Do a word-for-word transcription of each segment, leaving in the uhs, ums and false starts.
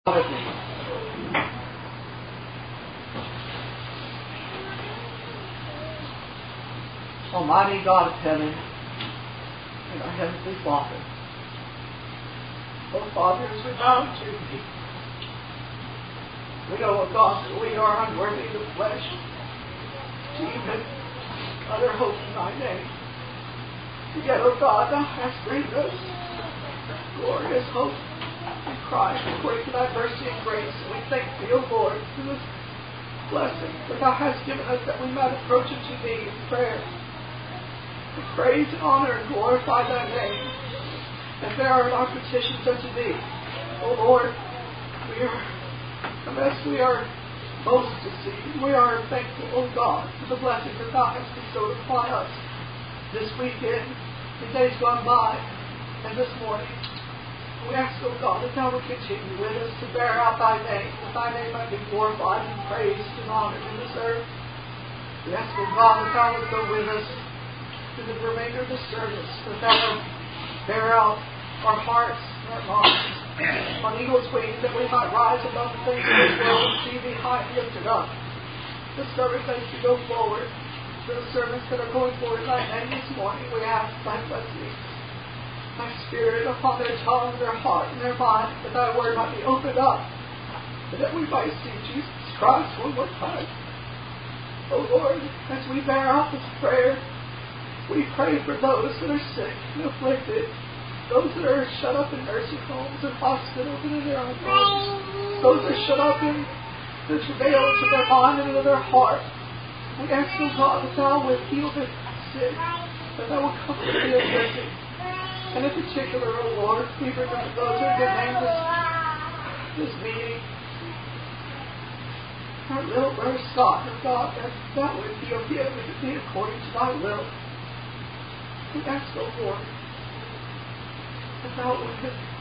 with me. Almighty God of heaven and our Heavenly Father, oh Father, as we bow to Thee, we know, O God, that we are unworthy of the flesh to even utter hope in Thy name. Yet, O God, Thou hast granted us glorious hope in Christ according to Thy mercy and grace. And we thank Thee, O Lord, for this blessing that Thou hast given us, that we might approach unto Thee in prayer, to praise and honor and glorify Thy name, and bear our petitions unto Thee. O Lord, we are, unless we are most deceived, we are thankful, O God, for the blessing that Thou hast bestowed upon us this weekend, the days gone by, and this morning. We ask, O God, that Thou would continue with us to bear out Thy name, that Thy name might be glorified and praised and honored in this earth. We ask, O God, that Thou would go with us through the remainder of the service, that Thou would bear out our hearts and our minds on eagle's wings, that we might rise above the things of this world and see Thee high and lifted up. The service as we go forward, the servants that are going forward in Thy name this morning, we ask Thy blessing, Thy Spirit upon their tongue, their heart, and their mind, that Thy word might be opened up, and that we might see Jesus Christ one more time. O Lord, as we bear out this prayer, we pray for those that are sick and afflicted, those that are shut up in nursing homes and hospitals and in their own homes, those that are shut up in the travails of their mind and in their heart. We ask, O God, that Thou would heal the sick, that Thou would comfort the afflicted. And in particular, O Lord, we remember those who have been named this, this meeting. Our little brother Scott, O God, that Thou would heal him and it be according to Thy will. We ask, O Lord, that Thou would,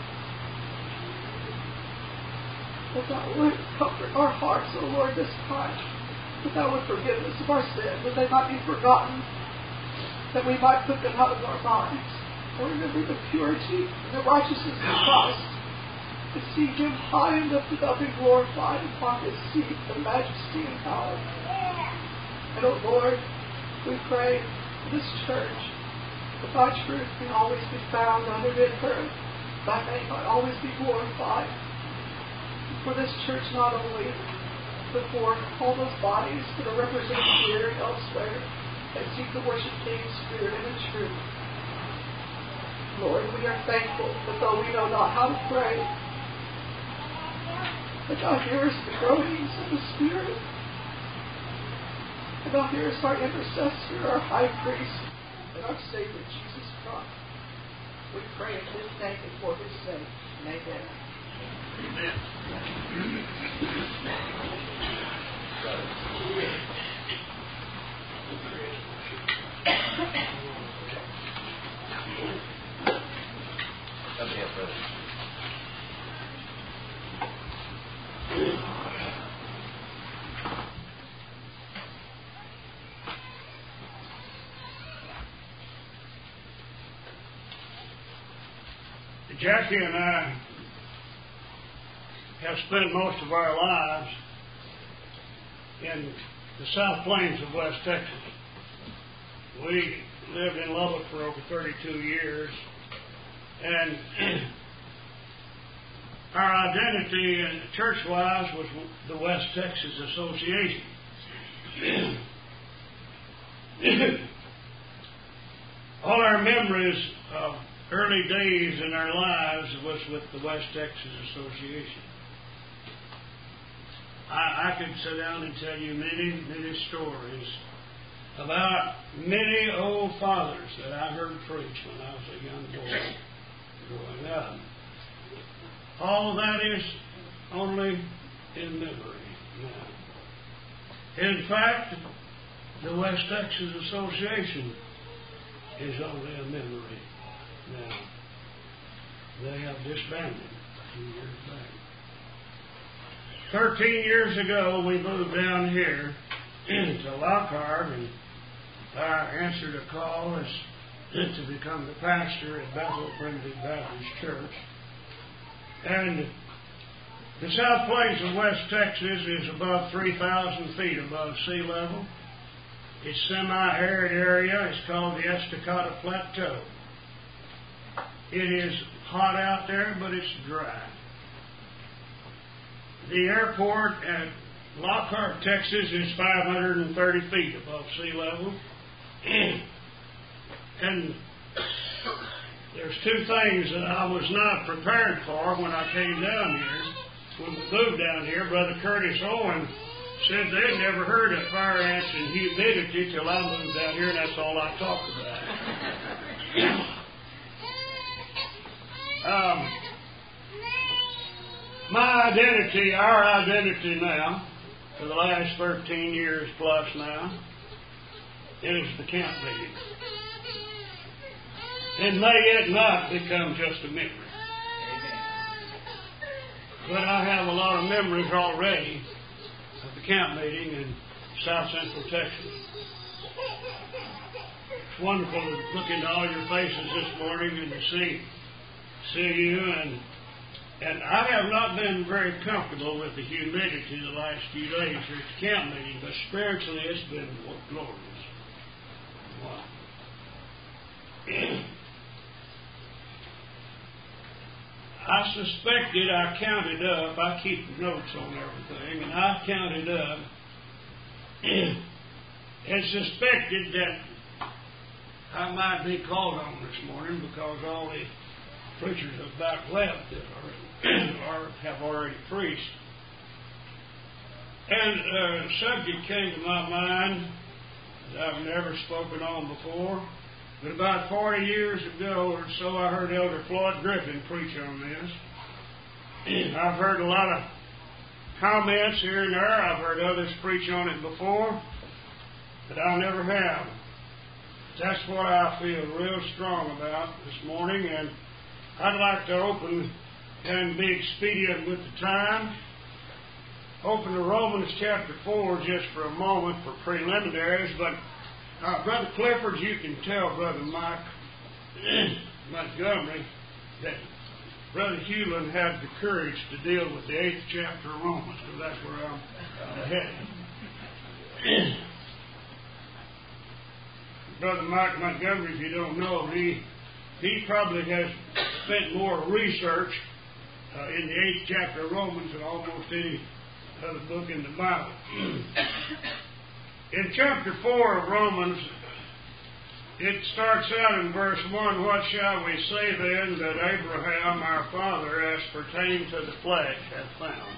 that Thou would comfort our hearts, O Lord, this time. That Thou would forgive us of our sins, that they might be forgotten, that we might put them out of our minds. And remember the purity and the righteousness of Christ, to see Him high and lifted up and glorified upon His seat of majesty and power. And, O Lord, we pray for this church, that Thy truth can always be found under in her, Thy name might always be glorified. For this church not only, but for all those bodies that are represented here and elsewhere, that seek to worship Thee in spirit and in truth. Lord, we are thankful that though we know not how to pray, that Thou hearest the groanings of the Spirit, and Thou hearest our intercessor, our high priest, and our Savior, Jesus Christ. We pray in His name and for His sake. Amen. Amen. Jackie and I have spent most of our lives in the South Plains of West Texas. We lived in Lubbock for over thirty-two years, and our identity church-wise was the West Texas Association. All our memories of early days in our lives was with the West Texas Association. I, I could sit down and tell you many, many stories about many old fathers that I heard preach when I was a young boy growing up. All that is only in memory now. In fact, the West Texas Association is only a memory now. They have disbanded a few years back. Thirteen years ago, we moved down here to Lockhart, and I answered a call as to become the pastor at Bethel Primitive Baptist Church. And The South Plains of West Texas is above three thousand feet above sea level. It's semi-arid area. It's called the Estacada Plateau. It is hot out there, but it's dry. The airport at Lockhart, Texas is five hundred thirty feet above sea level. And there's two things that I was not prepared for when I came down here. When we moved down here, Brother Curtis Owen said they'd never heard of fire ants and humidity till I moved down here, and that's all I talked about. um, my identity, our identity now, for the last thirteen years plus now, is the camp meeting. And may it not become just a memory. But I have a lot of memories already of the camp meeting in South Central Texas. It's wonderful to look into all your faces this morning and to see see you. And and I have not been very comfortable with the humidity the last few days here at the camp meeting, but spiritually it's been glorious. Wow. I suspected, I counted up, I keep notes on everything, and I counted up and suspected that I might be called on this morning because all the preachers have about left that are, are, have already preached. And a subject came to my mind that I've never spoken on before. But about forty years ago or so, I heard Elder Floyd Griffin preach on this. I've heard a lot of comments here and there. I've heard others preach on it before, but I never have. That's what I feel real strong about this morning, and I'd like to open and be expedient with the time. Open to Romans chapter four just for a moment for preliminaries, but Uh, Brother Clifford, you can tell Brother Mike Montgomery that Brother Hewlin had the courage to deal with the eighth chapter of Romans, because that's where I'm uh, headed. Brother Mike Montgomery, if you don't know, he he probably has spent more research uh, in the eighth chapter of Romans than almost any other book in the Bible. In chapter four of Romans, it starts out in verse one, "What shall we say then that Abraham our father, as pertaining to the flesh, hath found?"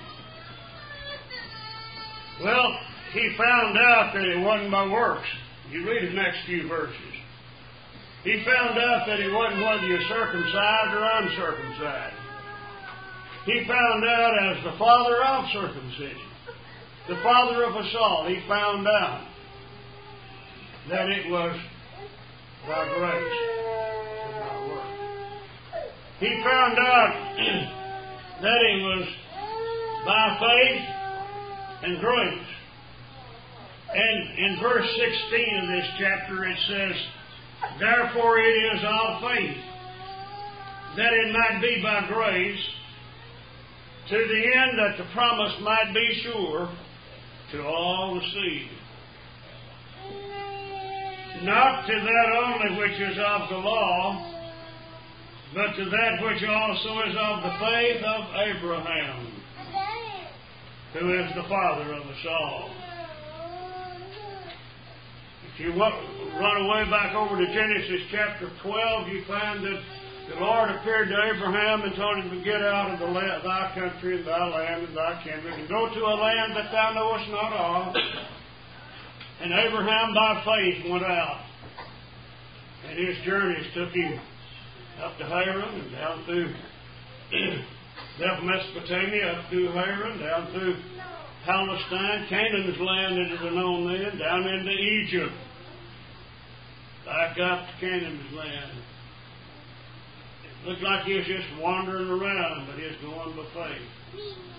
Well, he found out that it wasn't by works. You read the next few verses. He found out that it wasn't whether you're circumcised or uncircumcised. He found out as the father of circumcision, the father of us all. He found out that it was by grace and not works. He found out that it was by faith and grace. And in verse sixteen of this chapter it says, "Therefore it is of faith, that it might be by grace, to the end that the promise might be sure to all the seed. Not to that only which is of the law, but to that which also is of the faith of Abraham, who is the father of us all." If you run away back over to Genesis chapter twelve, you find that the Lord appeared to Abraham and told him to get out of the land, thy country and thy land and thy kindred, and go to a land that thou knowest not of. And Abraham by faith went out. And his journeys took him up to Haran and down through left Mesopotamia, up through Haran, down through Palestine, Canaan's land it was known then, down into Egypt, back up to Canaan's land. Looked like he was just wandering around, but he was going by faith.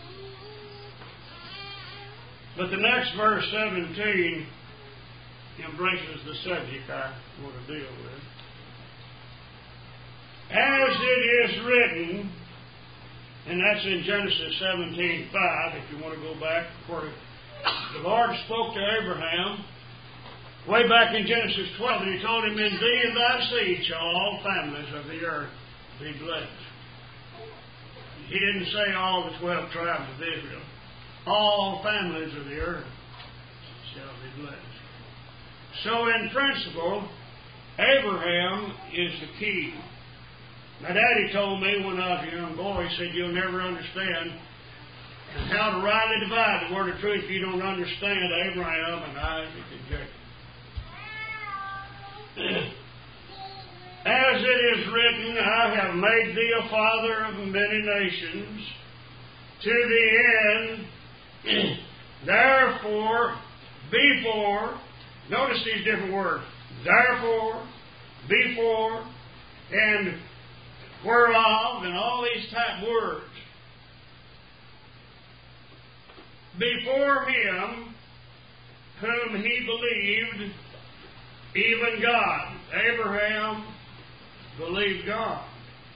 But the next verse, seventeen, embraces the subject I want to deal with. "As it is written, And that's in Genesis seventeen five, if you want to go back, where the Lord spoke to Abraham way back in Genesis twelve, and He told him, in thee and thy seed shall all families of the earth be blessed. He didn't say all the twelve tribes of Israel. All families of the earth shall be blessed. So in principle, Abraham is the key. My daddy told me when I was a young boy, he said, you'll never understand how to rightly divide the word of truth if you don't understand Abraham and Isaac and Jacob. As it is written, I have made thee a father of many nations, to the end, therefore, before, notice these different words, therefore, before, and whereof, and all these type words. Before him, whom he believed, even God. Abraham believed God.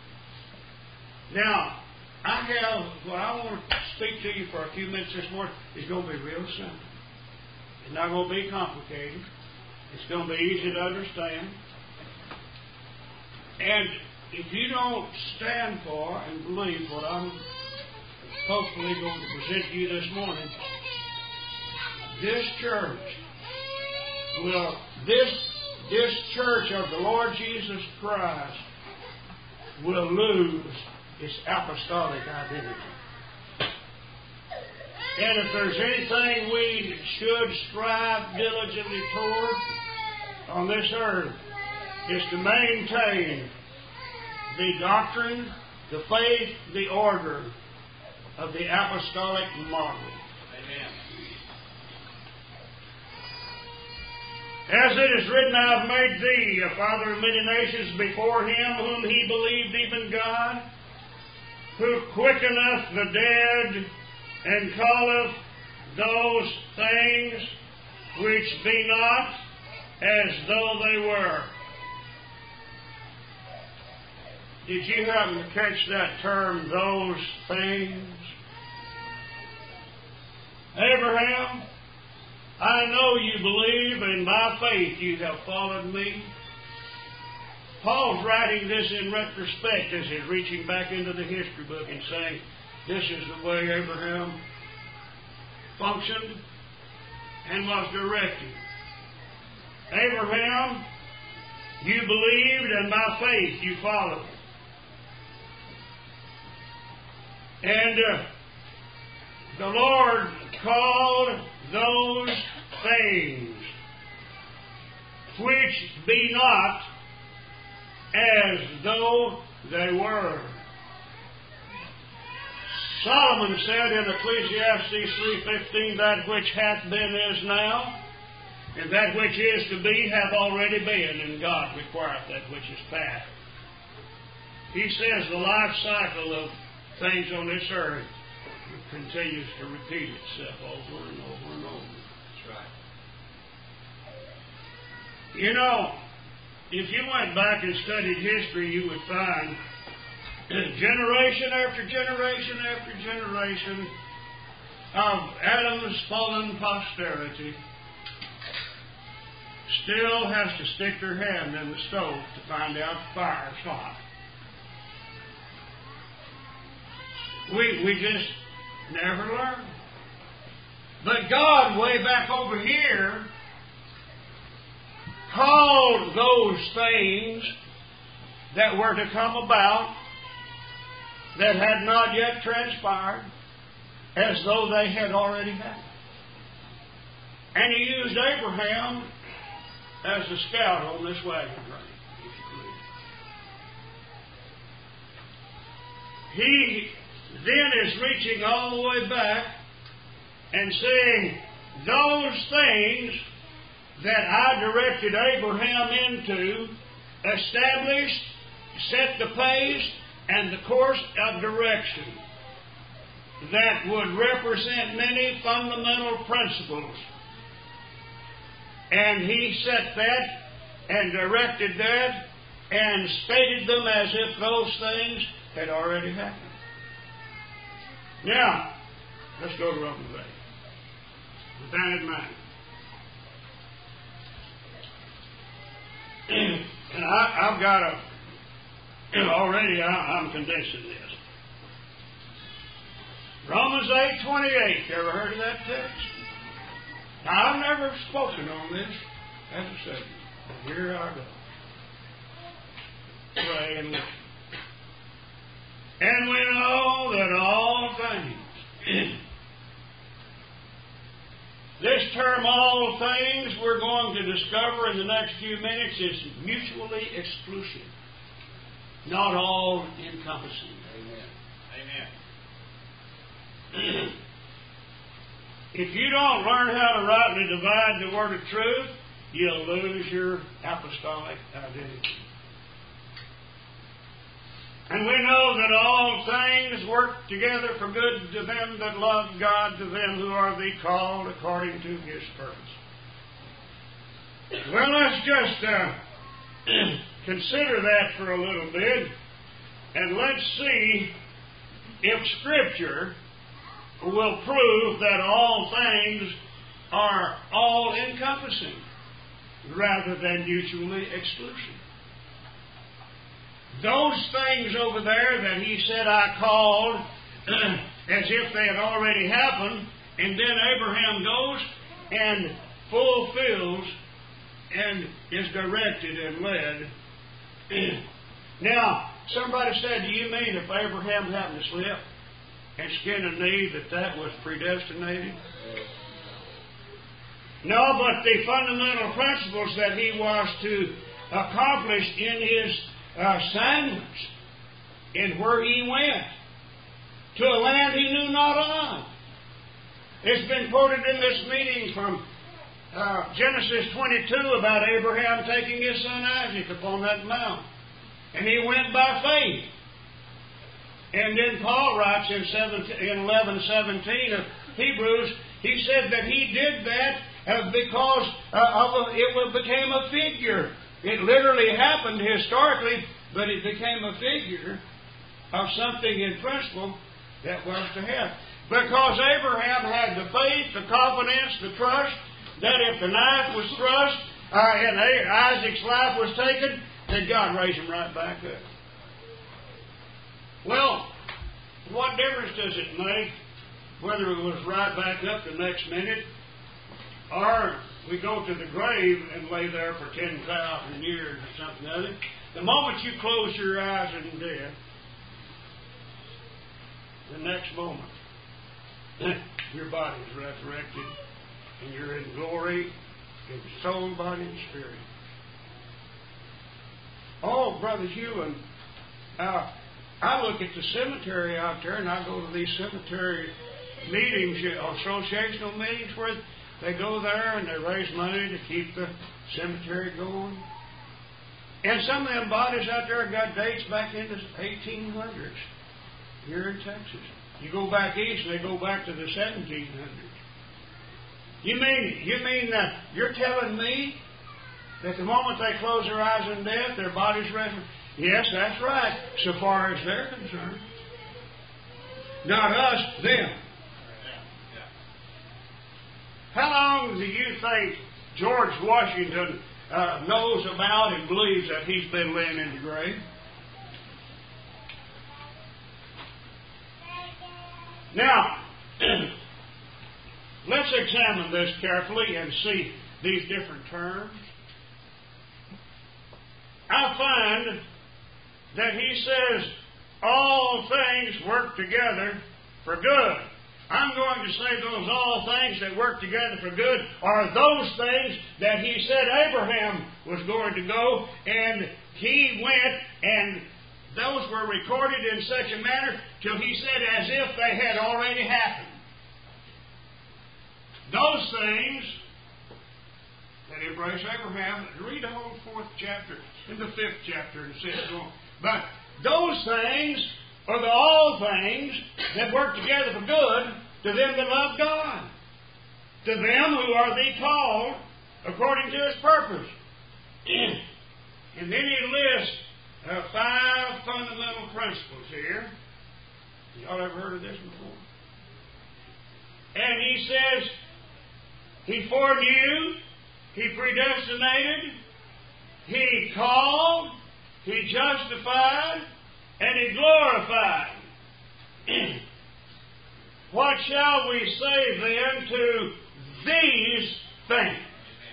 Now, I have, what I want to speak to you for a few minutes this morning is going to be real simple. It's not going to be complicated. It's going to be easy to understand. And if you don't stand for and believe what I'm hopefully going to present to you this morning, this church will, this, this church of the Lord Jesus Christ will lose its apostolic identity. And if there's anything we should strive diligently toward on this earth, is to maintain the doctrine, the faith, the order of the apostolic model. Amen. As it is written, I have made thee a father of many nations before him whom he believed, even God, who quickeneth the dead and calleth those things which be not as though they were. Did you happen to catch that term, those things? Abraham, I know you believe, and by faith you have followed me. Paul's writing this in retrospect as he's reaching back into the history book and saying, this is the way Abraham functioned and was directed. Abraham, you believed, and by faith you followed. And uh, the Lord called those things which be not as though they were. Solomon said in Ecclesiastes three fifteen, that which hath been is now, and that which is to be hath already been, and God requireth that which is past. He says the life cycle of things on this earth continues to repeat itself over and over and over. That's right. You know, if you went back and studied history, you would find that generation after generation after generation of Adam's fallen posterity still has to stick their hand in the stove to find out the fire's hot. We, we just never learn. But God, way back over here, called those things that were to come about that had not yet transpired as though they had already happened. And He used Abraham as a scout on this wagon train, if you please. He then is reaching all the way back and saying, those things that I directed Abraham into established, set the pace and the course of direction that would represent many fundamental principles. And He set that and directed that and stated them as if those things had already happened. Now, let's go to Romans eight. With that in mind. And I, I've got a, already I, I'm condensing this. Romans eight twenty-eight. You ever heard of that text? Now, I've never spoken on this as a subject. But here I go. Pray and listen. And we know that all things, this term all things we're going to discover in the next few minutes is mutually exclusive, not all encompassing. Amen. Amen. If you don't learn how to rightly divide the word of truth, you'll lose your apostolic identity. And we know that all things work together for good to them that love God, to them who are the called according to His purpose. Well, let's just uh, consider that for a little bit, and let's see if Scripture will prove that all things are all-encompassing rather than mutually exclusive. Those things over there that he said I called as if they had already happened, and then Abraham goes and fulfills and is directed and led. Now, somebody said, do you mean if Abraham happened to slip and skin a knee that that was predestinated? No, but the fundamental principles that he was to accomplish in his assignments and where he went to a land he knew not of. It's been quoted in this meeting from uh, Genesis twenty-two about Abraham taking his son Isaac upon that mount. And he went by faith. And then Paul writes in eleven seventeen of Hebrews, he said that he did that uh, because uh, of a, it became a figure. It literally happened historically, but it became a figure of something in principle that was to happen. Because Abraham had the faith, the confidence, the trust that if the knife was thrust uh, and Isaac's life was taken, then God raised him right back up. Well, what difference does it make whether it was right back up the next minute or we go to the grave and lay there for ten thousand years or something other? The moment you close your eyes in death, the next moment, your body is resurrected and you're in glory in soul, body, and spirit. Oh, Brother Hewin, uh, I look at the cemetery out there, and I go to these cemetery meetings, associational meetings, where they go there and they raise money to keep the cemetery going. And some of them bodies out there got dates back into the eighteen hundreds here in Texas. You go back east, they go back to the seventeen hundreds. You mean you mean that you're telling me that the moment they close their eyes in death, their body's resurrected? Yes, that's right, so far as they're concerned. Not us, them. How long do you think George Washington uh, knows about and believes that he's been laying in the grave? Now, let's examine this carefully and see these different terms. I find that he says all things work together for good. I'm going to say those all things that work together for good are those things that he said Abraham was going to go, and he went, and those were recorded in such a manner till he said as if they had already happened. Those things that embrace Abraham, read the whole fourth chapter, in the fifth chapter, and sixth one. But those things are the all things that work together for good to them that love God, to them who are the called according to His purpose. And then he lists uh, five fundamental principles here. Y'all ever heard of this before? And he says, He foreknew, He predestinated, He called, He justified, and He glorified. What shall we say then to these things?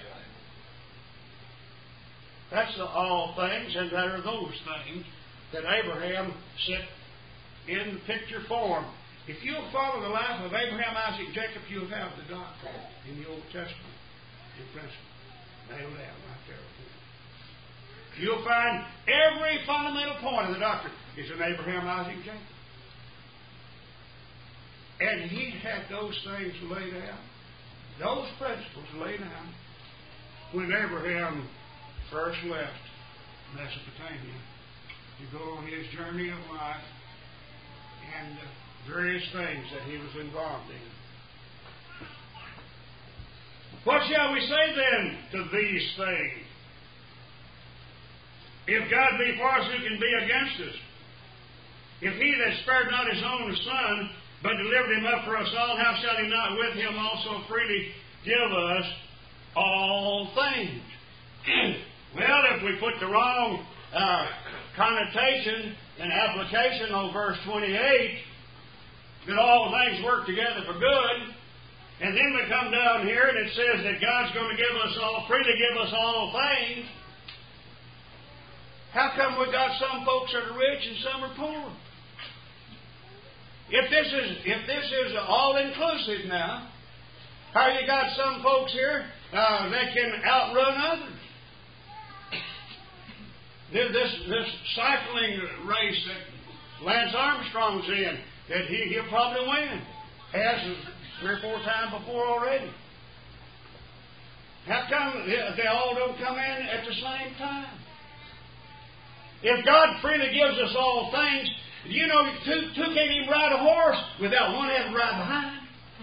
That's the all things, and that are those things that Abraham set in the picture form. If you'll follow the life of Abraham, Isaac, Jacob, you'll have the doctrine in the Old Testament in principle. Nailed down right there. You'll find every fundamental point of the doctrine is in Abraham, Isaac, Jacob. And he had those things laid out, those principles laid out, when Abraham first left Mesopotamia to go on his journey of life and uh, various things that he was involved in. What shall we say then to these things? If God be for us, who can be against us? If he that spared not his own son, but delivered him up for us all, how shall he not with him also freely give us all things? Well, if we put the wrong uh, connotation and application on verse twenty-eight, that all things work together for good, and then we come down here and it says that God's going to give us all, freely give us all things, how come we got some folks that are rich and some are poor? If this is if this is all inclusive now, how you got some folks here uh, that can outrun others? This this cycling race that Lance Armstrong's in, that he he'll probably win, has three or four times before already. How come they all don't come in at the same time? If God freely gives us all things, you know, two, two can't even ride a horse without one having to ride behind.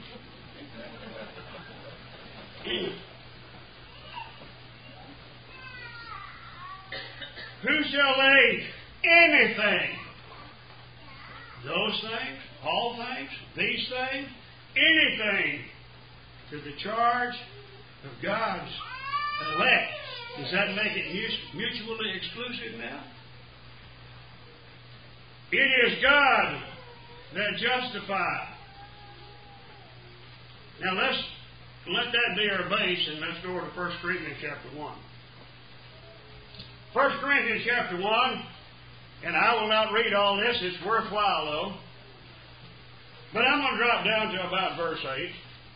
Who shall lay anything? Those things, all things, these things, anything to the charge of God's elect. Does that make it mutually exclusive now? It is God that justifies. Now let's let that be our base, and let's go to First Corinthians chapter one. First Corinthians chapter one, and I will not read all this, it's worthwhile though. But I'm going to drop down to about verse eight.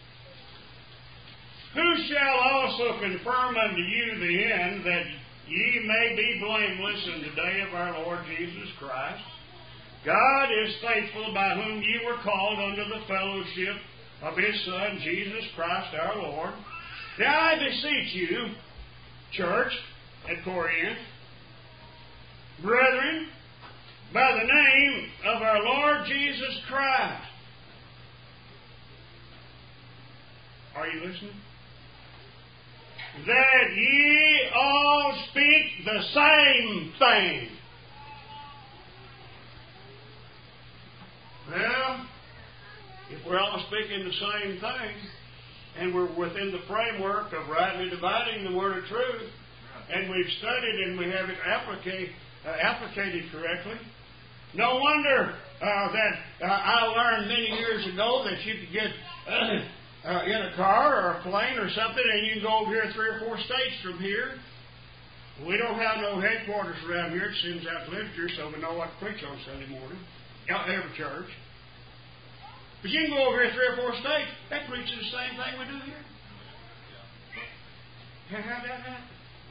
Who shall also confirm unto you the end, that ye may be blameless in the day of our Lord Jesus Christ? God is faithful, by whom ye were called unto the fellowship of His Son, Jesus Christ our Lord. Now I beseech you, church at Corinth, brethren, by the name of our Lord Jesus Christ. Are you listening? That ye all speak the same thing. Well, if we're all speaking the same thing, and we're within the framework of rightly dividing the word of truth, and we've studied and we have it applica- uh, applicated correctly, no wonder uh, that uh, I learned many years ago that you could get uh, uh, in a car or a plane or something, and you can go over here three or four states from here. We don't have no headquarters around here. It sends out literature so we know what to preach on Sunday morning. Out every church. But you can go over here three or four states. That preaches the same thing we do here. And how'd that happen?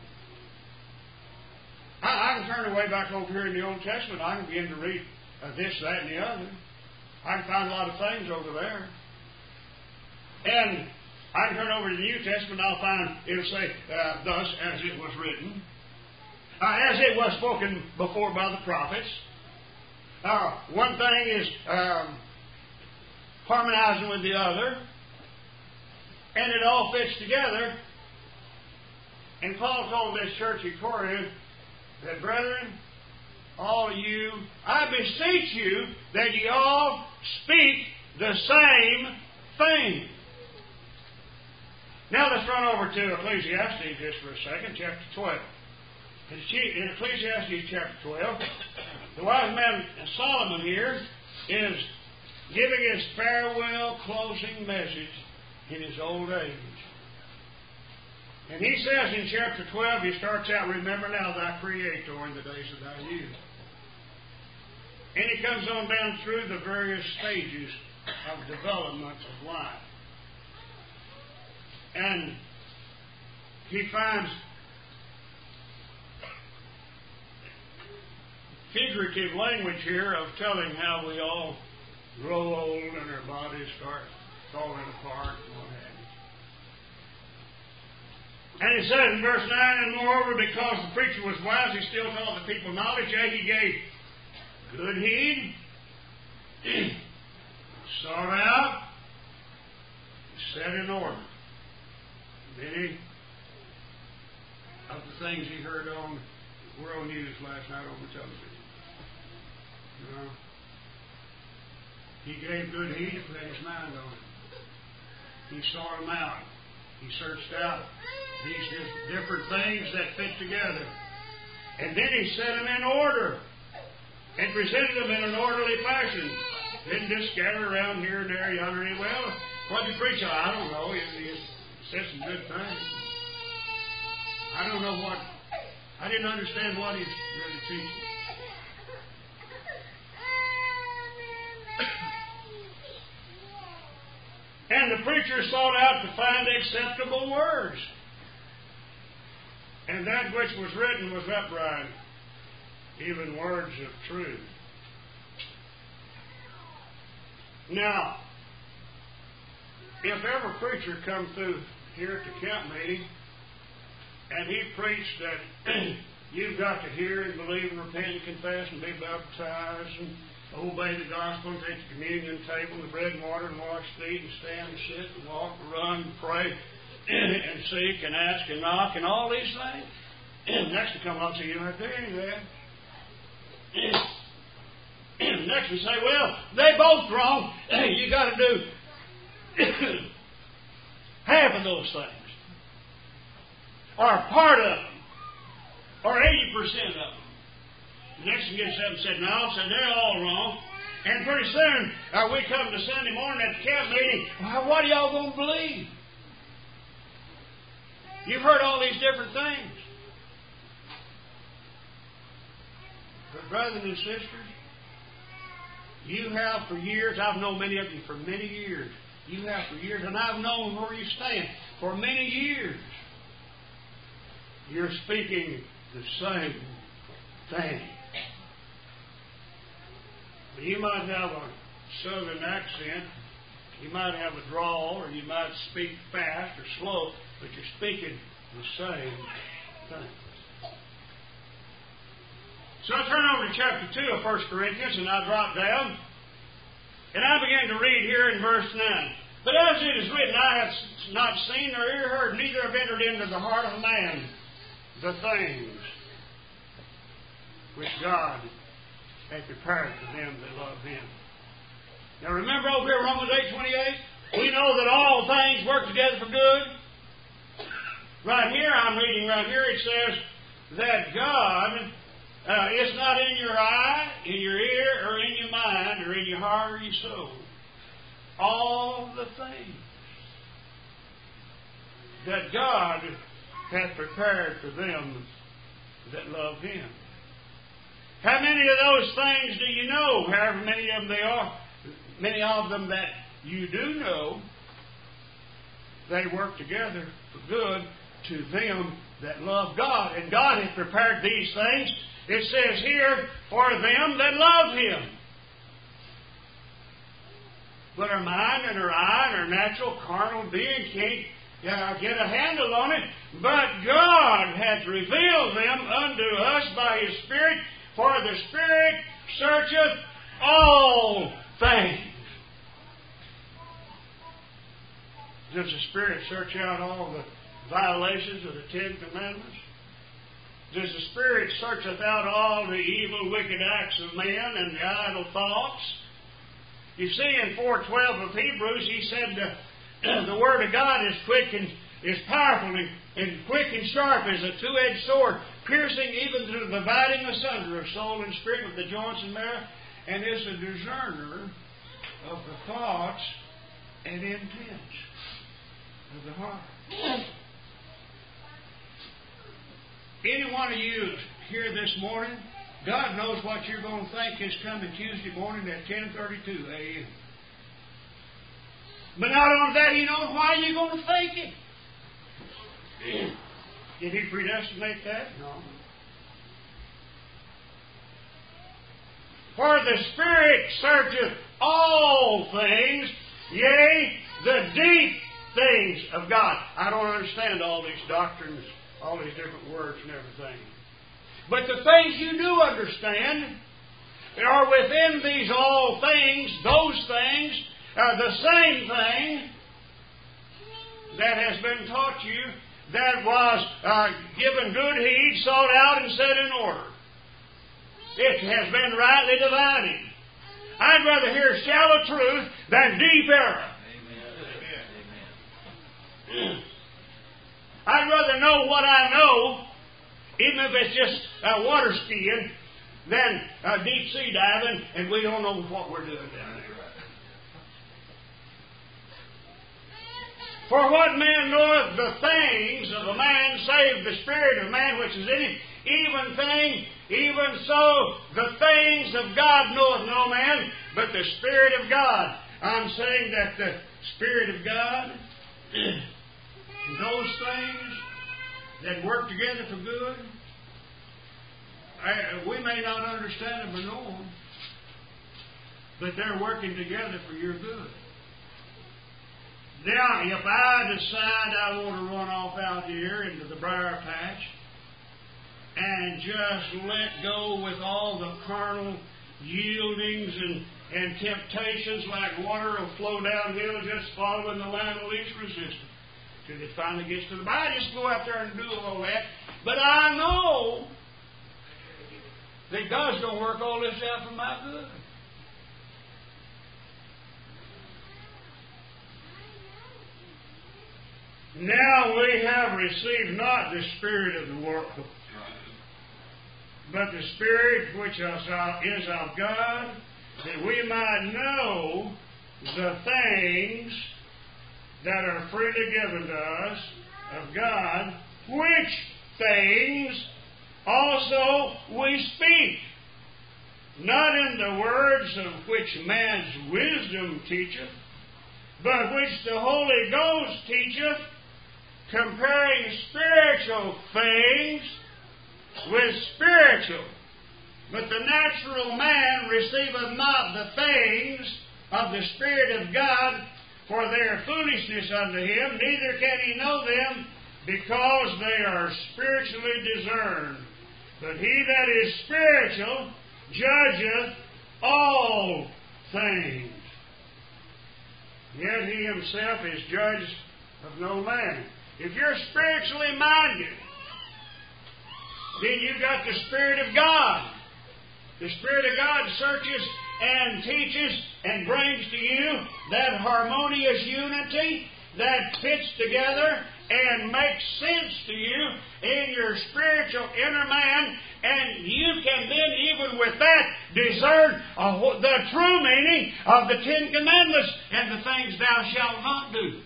I, I can turn away back over here in the Old Testament. I can begin to read uh, this, that, and the other. I can find a lot of things over there. And I can turn over to the New Testament, I'll find it'll say, uh, thus as it was written, uh, as it was spoken before by the prophets. Uh, one thing is um, harmonizing with the other, and it all fits together. And Paul told this church at Corinth that, brethren, all of you, I beseech you that ye all speak the same thing. Now let's run over to Ecclesiastes just for a second, chapter twelve. In Ecclesiastes chapter twelve, the wise man Solomon here is giving his farewell closing message in his old age. And he says in chapter twelve, he starts out, remember now thy Creator in the days of thy youth. And he comes on down through the various stages of development of life. And he finds figurative language here of telling how we all grow old and our bodies start falling apart and what have you. And it says in verse nine, and moreover, because the preacher was wise, he still taught the people knowledge, yea, he gave good heed, sought out, set in order many of the things he heard on world news last night on the television. You know, he gave good heed to put his mind on it. He sought them out. He searched out these different things that fit together. And then he set them in order and presented them in an orderly fashion. Didn't just scatter around here and there, yonder and well, what did he preach on? I don't know. He, he said some good things. I don't know what, I didn't understand what he's really teaching. And the preacher sought out to find acceptable words. And that which was written was upright, even words of truth. Now, if ever preacher come through here at the camp meeting, and he preached that you've got to hear and believe and repent and confess and be baptized and obey the gospel and take the communion table, the bread and water and wash feet and stand and sit and walk and run and pray and seek and ask and knock and all these things. Next to come up to you right there, that. Next to say, well, they both wrong. You got to do half of those things, or part of them, or eighty percent of them. The next one gets up and said, no, said they're all wrong. And pretty soon, uh, we come to Sunday morning at the camp meeting, well, what are y'all going to believe? You've heard all these different things. But brothers and sisters, you have for years, I've known many of you for many years. You have for years, and I've known where you stand for many years. You're speaking the same thing. You might have a southern accent, you might have a drawl, or you might speak fast or slow, but you're speaking the same thing. So I turn over to chapter two of First Corinthians, and I drop down, and I begin to read here in verse nine. But as it is written, I have not seen nor ear heard, neither have entered into the heart of man the things which God hath prepared for them that love Him. Now remember over here, Romans eight twenty-eight, we know that all things work together for good. Right here, I'm reading right here, it says that God uh, is not in your eye, in your ear, or in your mind, or in your heart, or your soul. All the things that God hath prepared for them that love Him. How many of those things do you know? However many of them they are, many of them that you do know, they work together for good to them that love God. And God has prepared these things, it says here, for them that love Him. But our mind and our eye and our natural carnal being can't uh, get a handle on it. But God hath revealed them unto us by His Spirit, for the Spirit searcheth all things. Does the Spirit search out all the violations of the Ten Commandments? Does the Spirit searcheth out all the evil, wicked acts of men and the idle thoughts? You see, in four twelve of Hebrews, he said the, the Word of God is quick and is powerful and, and quick and sharp as a two-edged sword, piercing even to the dividing asunder of soul and spirit with the joints and marrow, and is a discerner of the thoughts and intents of the heart. Any one of you here this morning, God knows what you're going to think is coming Tuesday morning at ten thirty-two a.m. But not only that, He knows why you're going to think it. Did He predestinate that? No. For the Spirit searcheth all things, yea, the deep things of God. I don't understand all these doctrines, all these different words and everything. But the things you do understand are within these all things, those things, are the same thing that has been taught you, that was uh, given good heed, sought out, and set in order. It has been rightly divided. I'd rather hear shallow truth than deep error. Amen. I'd rather know what I know, even if it's just uh, water skiing, than uh, deep sea diving, and we don't know what we're doing down there. For what man knoweth the things of a man, save the spirit of man which is in him? Even thing, even so, the things of God knoweth no man, but the Spirit of God. I'm saying that the Spirit of God, those things that work together for good, I, we may not understand them or know them, but they're working together for your good. Now, if I decide I want to run off out here into the briar patch and just let go with all the carnal yieldings and, and temptations, like water will flow downhill just following the line of least resistance till it finally gets to the bottom, I just go out there and do all that. But I know that God's going to work all this out for my good. Now we have received not the spirit of the world, but the Spirit which is of God, that we might know the things that are freely given to us of God, which things also we speak, not in the words of which man's wisdom teacheth, but which the Holy Ghost teacheth, comparing spiritual things with spiritual. But the natural man receiveth not the things of the Spirit of God, for they are foolishness unto him, neither can he know them, because they are spiritually discerned. But he that is spiritual judgeth all things. Yet he himself is judge of no man. If you're spiritually minded, then you've got the Spirit of God. The Spirit of God searches and teaches and brings to you that harmonious unity that fits together and makes sense to you in your spiritual inner man, and you can then, even with that, discern uh, the true meaning of the Ten Commandments and the things thou shalt not do.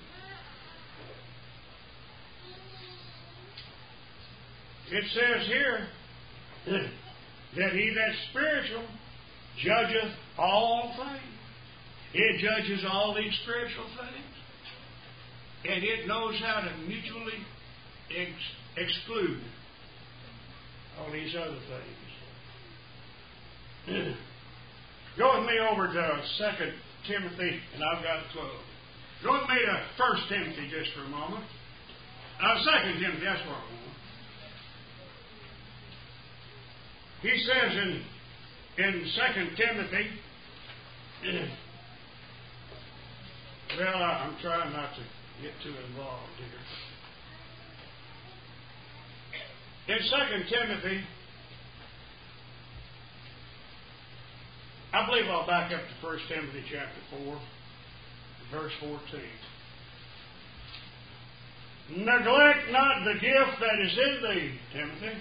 It says here that he that's spiritual judgeth all things. It judges all these spiritual things. And it knows how to mutually ex- exclude all these other things. Go with me over to Second Timothy, and I've got to close. Go with me to First Timothy just for a moment. Uh, Second Timothy, that's where I want. He says in, in Second Timothy, well, I'm trying not to get too involved here. In Second Timothy, I believe I'll back up to First Timothy chapter four, verse fourteen. Neglect not the gift that is in thee, Timothy,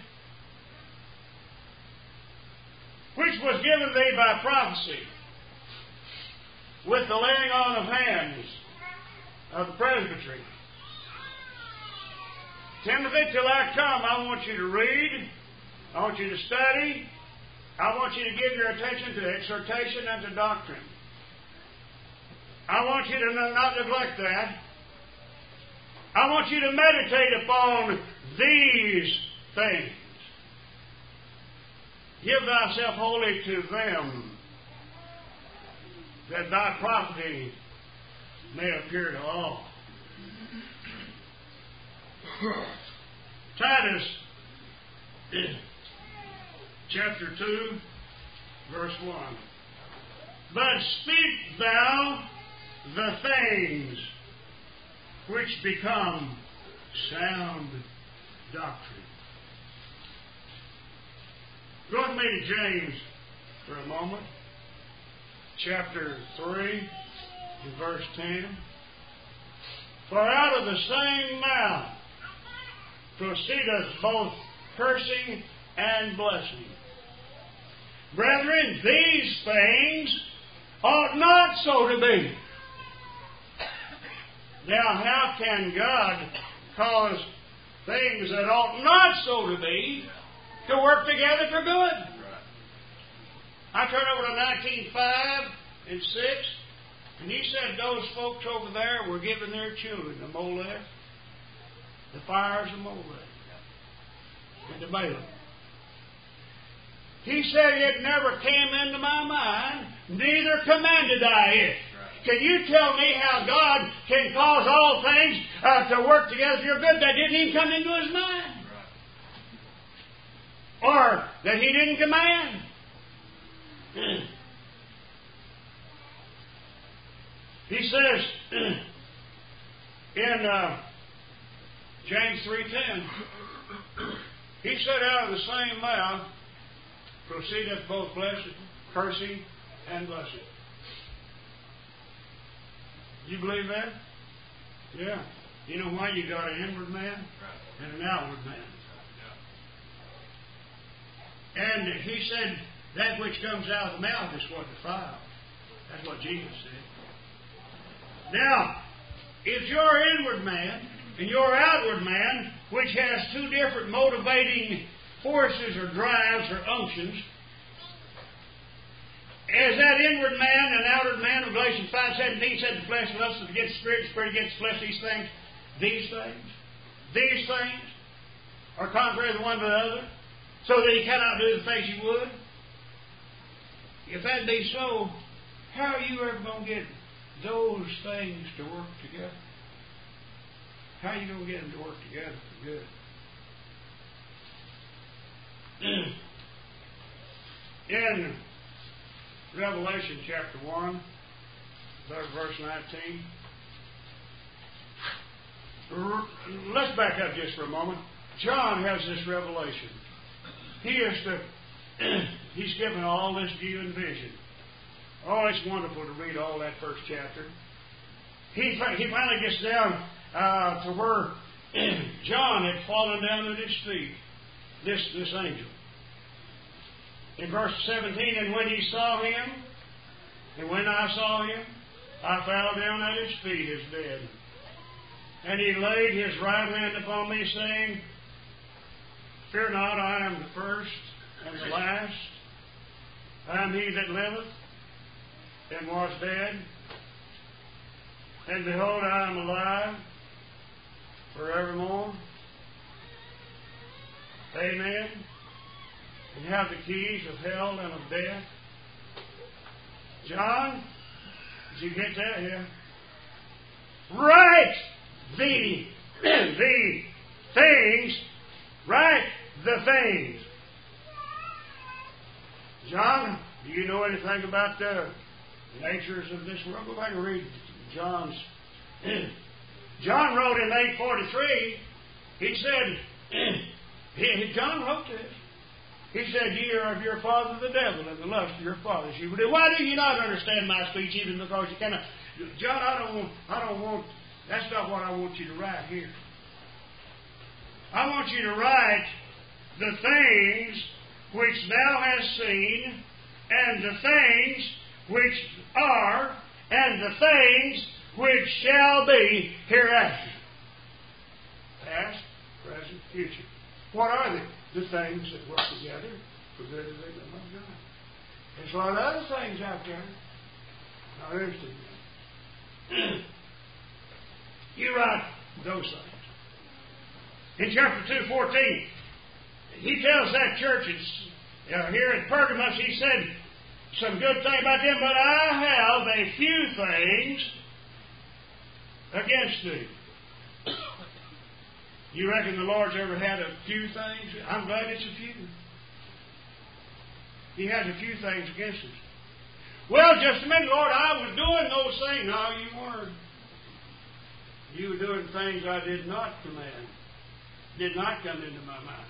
which was given thee by prophecy, with the laying on of hands of the presbytery. Timothy, till I come, I want you to read, I want you to study, I want you to give your attention to exhortation and to doctrine. I want you to not neglect that. I want you to meditate upon these things. Give thyself wholly to them, that thy property may appear to all. Titus chapter two, verse one. But speak thou the things which become sound doctrine. Go with me to James for a moment. Chapter three, and verse ten. For out of the same mouth proceedeth both cursing and blessing. Brethren, these things ought not so to be. Now, how can God cause things that ought not so to be to work together for good? I turn over to nineteen five and six, and he said those folks over there were giving their children the Molech, the fires of Molech, and the Balaam. He said, it never came into my mind, neither commanded I it. Can you tell me how God can cause all things uh, to work together for your good that didn't even come into His mind? Or that He didn't command? He says in uh, James three ten, he said, out of the same mouth proceedeth both blessing, cursing, and blessing. You believe that? Yeah. You know why? You got an inward man and an outward man. And he said, that which comes out of the mouth is what defiles. That's what Jesus said. Now, if your inward man and your outward man, which has two different motivating forces or drives or unctions, as that inward man and outward man of Galatians five seventeen said, the flesh lusts against the spirit, the spirit against the flesh, these things, these things, these things are contrary the one to the other, so that he cannot do the things he would. If that be so, how are you ever going to get those things to work together? How are you going to get them to work together for good? In Revelation chapter one, verse nineteen. Let's back up just for a moment. John has this revelation. He is to, he's given all this view and vision. Oh, it's wonderful to read all that first chapter. He, he finally gets down uh, to where John had fallen down at his feet, this, this angel. In verse seventeen, and when he saw him, and when I saw him, I fell down at his feet as dead. And he laid his right hand upon me, saying, fear not, I am the first and the last. I am he that liveth and was dead. And behold, I am alive forevermore. Amen. And have the keys of hell and of death. John, did you get that here? Write the, the things, write the things. John, do you know anything about the natures of this world? Go back and read John's. John wrote in eight forty-three, he said, he, John wrote this. He said, ye are of your father the devil, and the lust of your fathers you will do. Why do you not understand my speech, even because you cannot? John, I don't want, I don't want, that's not what I want you to write here. I want you to write the things which thou hast seen, and the things which are, and the things which shall be hereafter. Past, present, future. What are they? The things that work together for good of them that love God. There's a lot of other things out there. Not interested in them. You write those things. In chapter two, fourteen, he tells that church uh, here at Pergamos, he said some good thing about them, but I have a few things against thee. You reckon the Lord's ever had a few things? I'm glad it's a few. He has a few things against us. Well, just a minute, Lord, I was doing those things. No, you weren't. You were doing things I did not command. Did not come into my mind.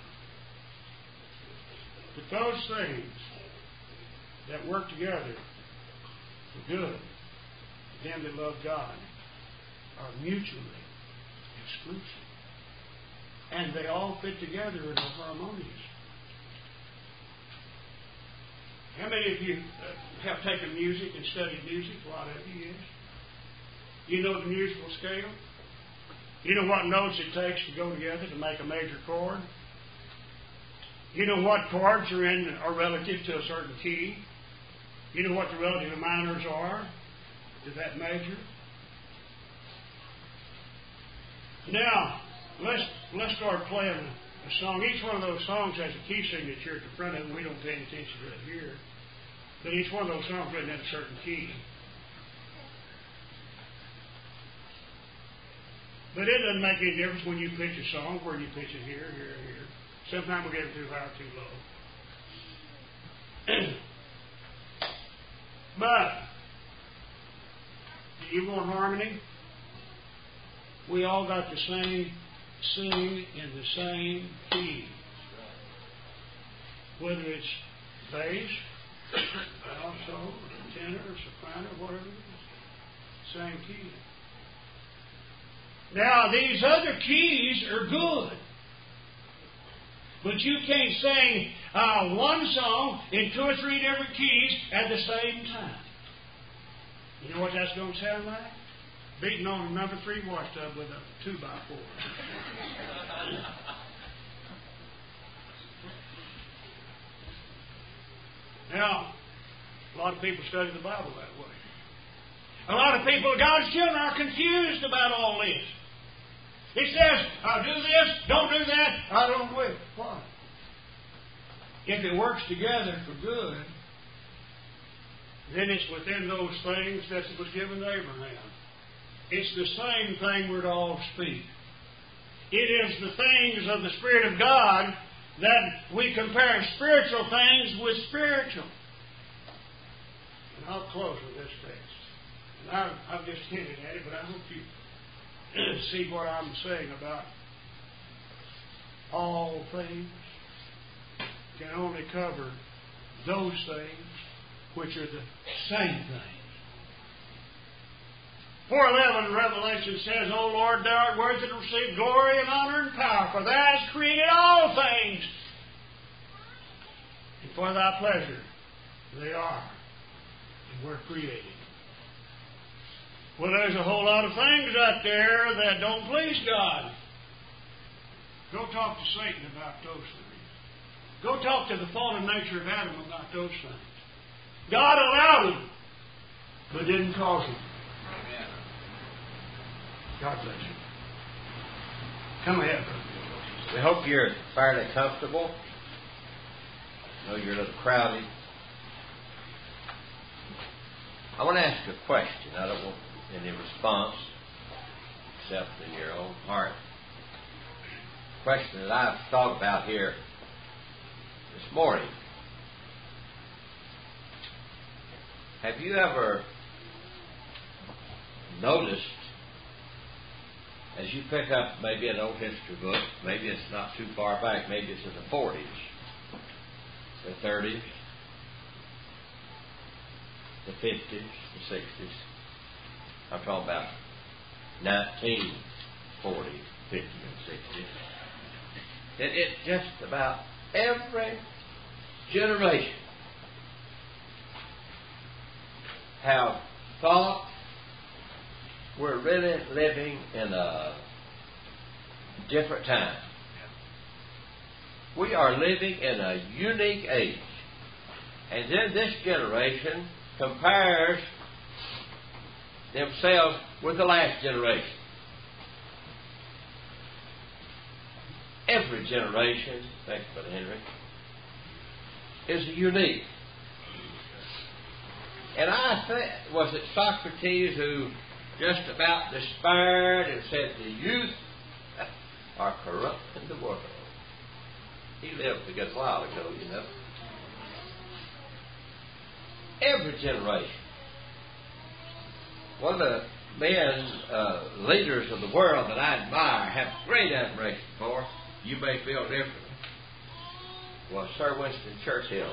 But those things that work together for good, them that love God, are mutually exclusive. And they all fit together and are harmonious. How many of you uh, have taken music and studied music? A lot of you, yes. You know the musical scale? You know what notes it takes to go together to make a major chord? You know what chords are in are relative to a certain key? You know what the relative minors are to that major? Now, let's let's start playing a, a song. Each one of those songs has a key signature at the front of them. We don't pay any attention to it here. But each one of those songs written in a certain key. But it doesn't make any difference when you pitch a song, where you pitch it here, here, here. Sometimes we get it too high or too low. But, do you want harmony? We all got the same sing in the same key. Whether it's bass, alto, tenor, soprano, whatever it is. Same key. Now, these other keys are good. But you can't sing uh, one song in two or three different keys at the same time. You know what that's going to sound like? Beating on a number three wash tub with a two by four. Now, a lot of people study the Bible that way. A lot of people, God's children, are confused about all this. It says, I'll do this, don't do that, I don't do it. Why? If it works together for good, then it's within those things that was given to Abraham. It's the same thing we're to all speak. It is the things of the Spirit of God that we compare spiritual things with spiritual. And I'll close with this text. And I've, I've just hinted at it, but I hope you see what I'm saying about all things can only cover those things which are the same thing. four eleven Revelation says, O Lord, thou art worthy to receive glory and honor and power, for thou hast created all things, and for thy pleasure they are and were created. Well, there's a whole lot of things out there that don't please God. Go talk to Satan about those things. Go talk to the fallen nature of Adam about those things. God allowed them, but didn't cause them. Amen. God bless you. Come ahead, brother. We hope you're fairly comfortable. I know you're a little crowded. I want to ask a question. I don't want any response except in your own heart. A question that I've thought about here this morning. Have you ever noticed, as you pick up maybe an old history book, maybe it's not too far back, maybe it's in the forties, the thirties, the fifties, the sixties. I'm talking about nineteen forty, fifty, and sixty. that it's just about every generation have thought we're really living in a different time. We are living in a unique age. And then this generation compares themselves with the last generation. Every generation, thanks, Brother Henry, is unique. And I think, was it Socrates who just about despaired and said, the youth are corrupting the world. He lived a good while ago, you know. Every generation. One of the men, uh, leaders of the world that I admire, have great admiration for, you may feel differently, was Sir Winston Churchill.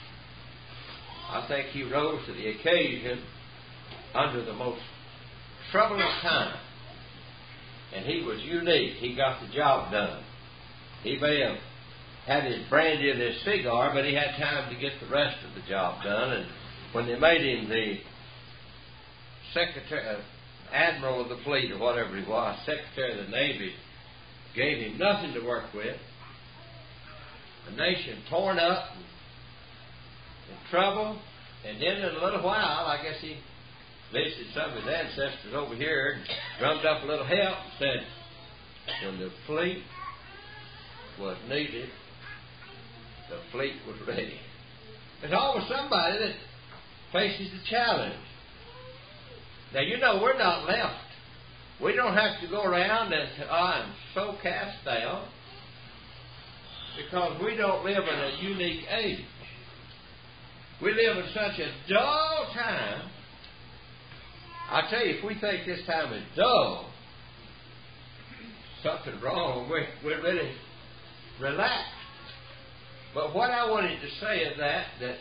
I think he rose to the occasion under the most troubling time. And he was unique. He got the job done. He may have had his brandy and his cigar, but he had time to get the rest of the job done. And when they made him the secretary, uh, admiral of the fleet, or whatever he was, secretary of the Navy, gave him nothing to work with. The nation torn up and in trouble. And then in a little while, I guess he visited some of his ancestors over here and drummed up a little help and said, when the fleet was needed, the fleet was ready. There's always somebody that faces the challenge. Now, you know, we're not left. We don't have to go around and say, oh, I'm so cast down, because we don't live in a unique age. We live in such a dull time. I tell you, if we think this time is dull, something's wrong. We're, we're really relaxed. But what I wanted to say is that, that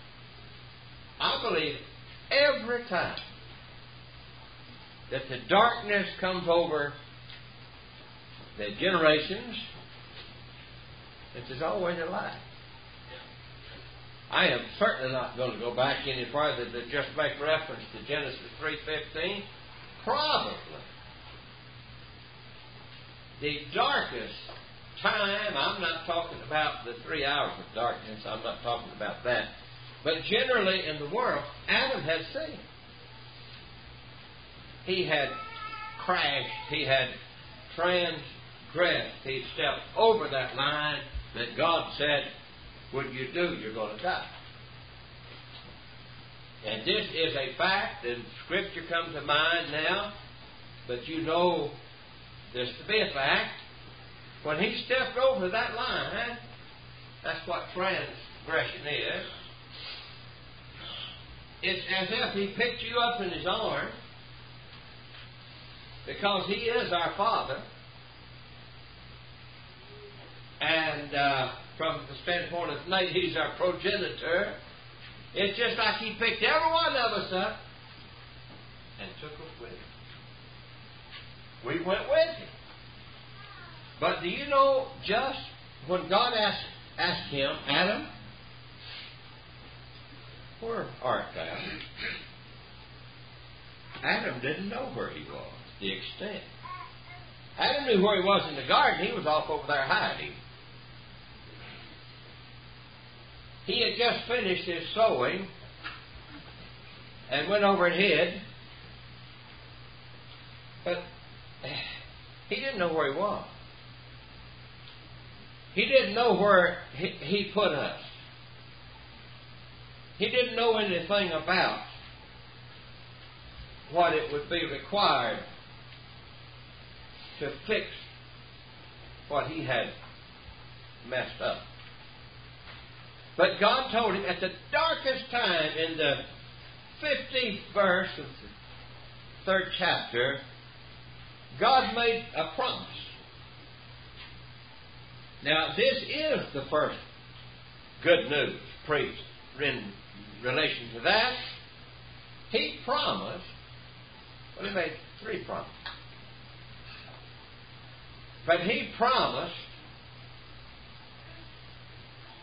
I believe every time that the darkness comes over the generations, that there's always a light. I am certainly not going to go back any further than just make reference to Genesis three fifteen. Probably the darkest time, I'm not talking about the three hours of darkness, I'm not talking about that, but generally in the world, Adam had sinned. He had crashed, he had transgressed, he stepped over that line that God said, what you do, you're going to die. And this is a fact, and Scripture comes to mind now, but you know this to be a fact. When he stepped over that line, that's what transgression is. It's as if he picked you up in his arms, because he is our Father. And uh, from the standpoint of nature, he's our progenitor. It's just like he picked every one of us up and took us with him. We went with him. But do you know, just when God asked, asked him, Adam, where art thou? Adam didn't know where he was, the extent. Adam knew where he was in the garden. He was off over there hiding. He had just finished his sowing and went over and hid. But he didn't know where he was. He didn't know where he, he put us. He didn't know anything about what it would be required to fix what he had messed up. But God told him at the darkest time, in the fifteenth verse of the third chapter, God made a promise. Now, this is the first good news preached in relation to that. He promised, well, he made three promises. But he promised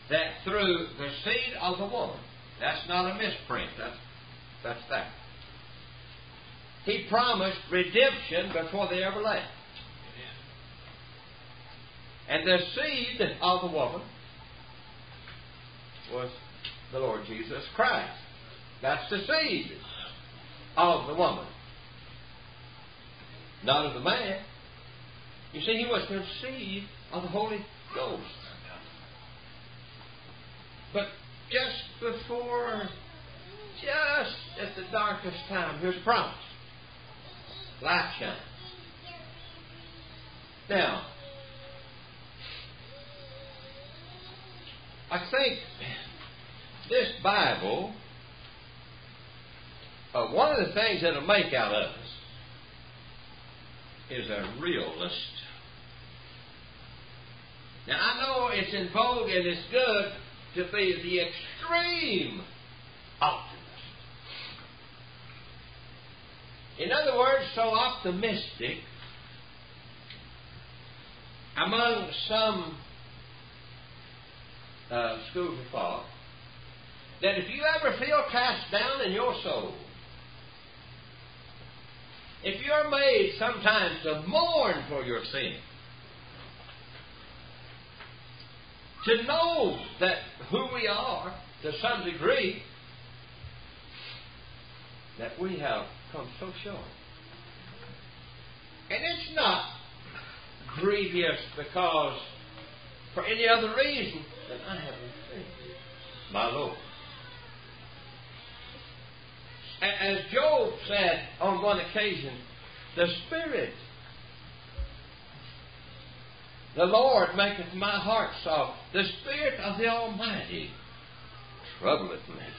that through the seed of the woman, that's not a misprint, that's, that's that. He promised redemption before they ever left. And the seed of the woman was the Lord Jesus Christ. That's the seed of the woman. Not of the man. You see, he was conceived of the Holy Ghost. But just before, just at the darkest time, here's a promise. Light shine. Now, I think this Bible, uh, one of the things that'll make out of us is a realist. Now, I know it's in vogue and it's good to be the extreme optimist. In other words, so optimistic among some uh, schools of thought that if you ever feel cast down in your soul, if you're made sometimes to mourn for your sin, to know that who we are to some degree, that we have come so short. And it's not grievous because for any other reason than I have offended my Lord. As Job said on one occasion, the Spirit, the Lord maketh my heart soft. The Spirit of the Almighty troubleth me.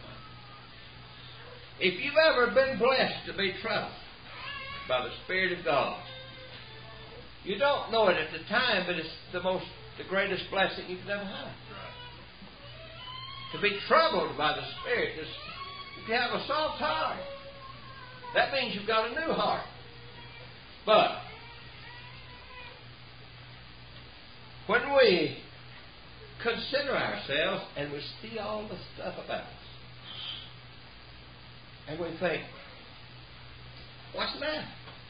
If you've ever been blessed to be troubled by the Spirit of God, you don't know it at the time, but it's the most, the greatest blessing you could ever have. To be troubled by the Spirit is, if you have a soft heart, that means you've got a new heart. But when we consider ourselves and we see all the stuff about us, and we think, what's the matter?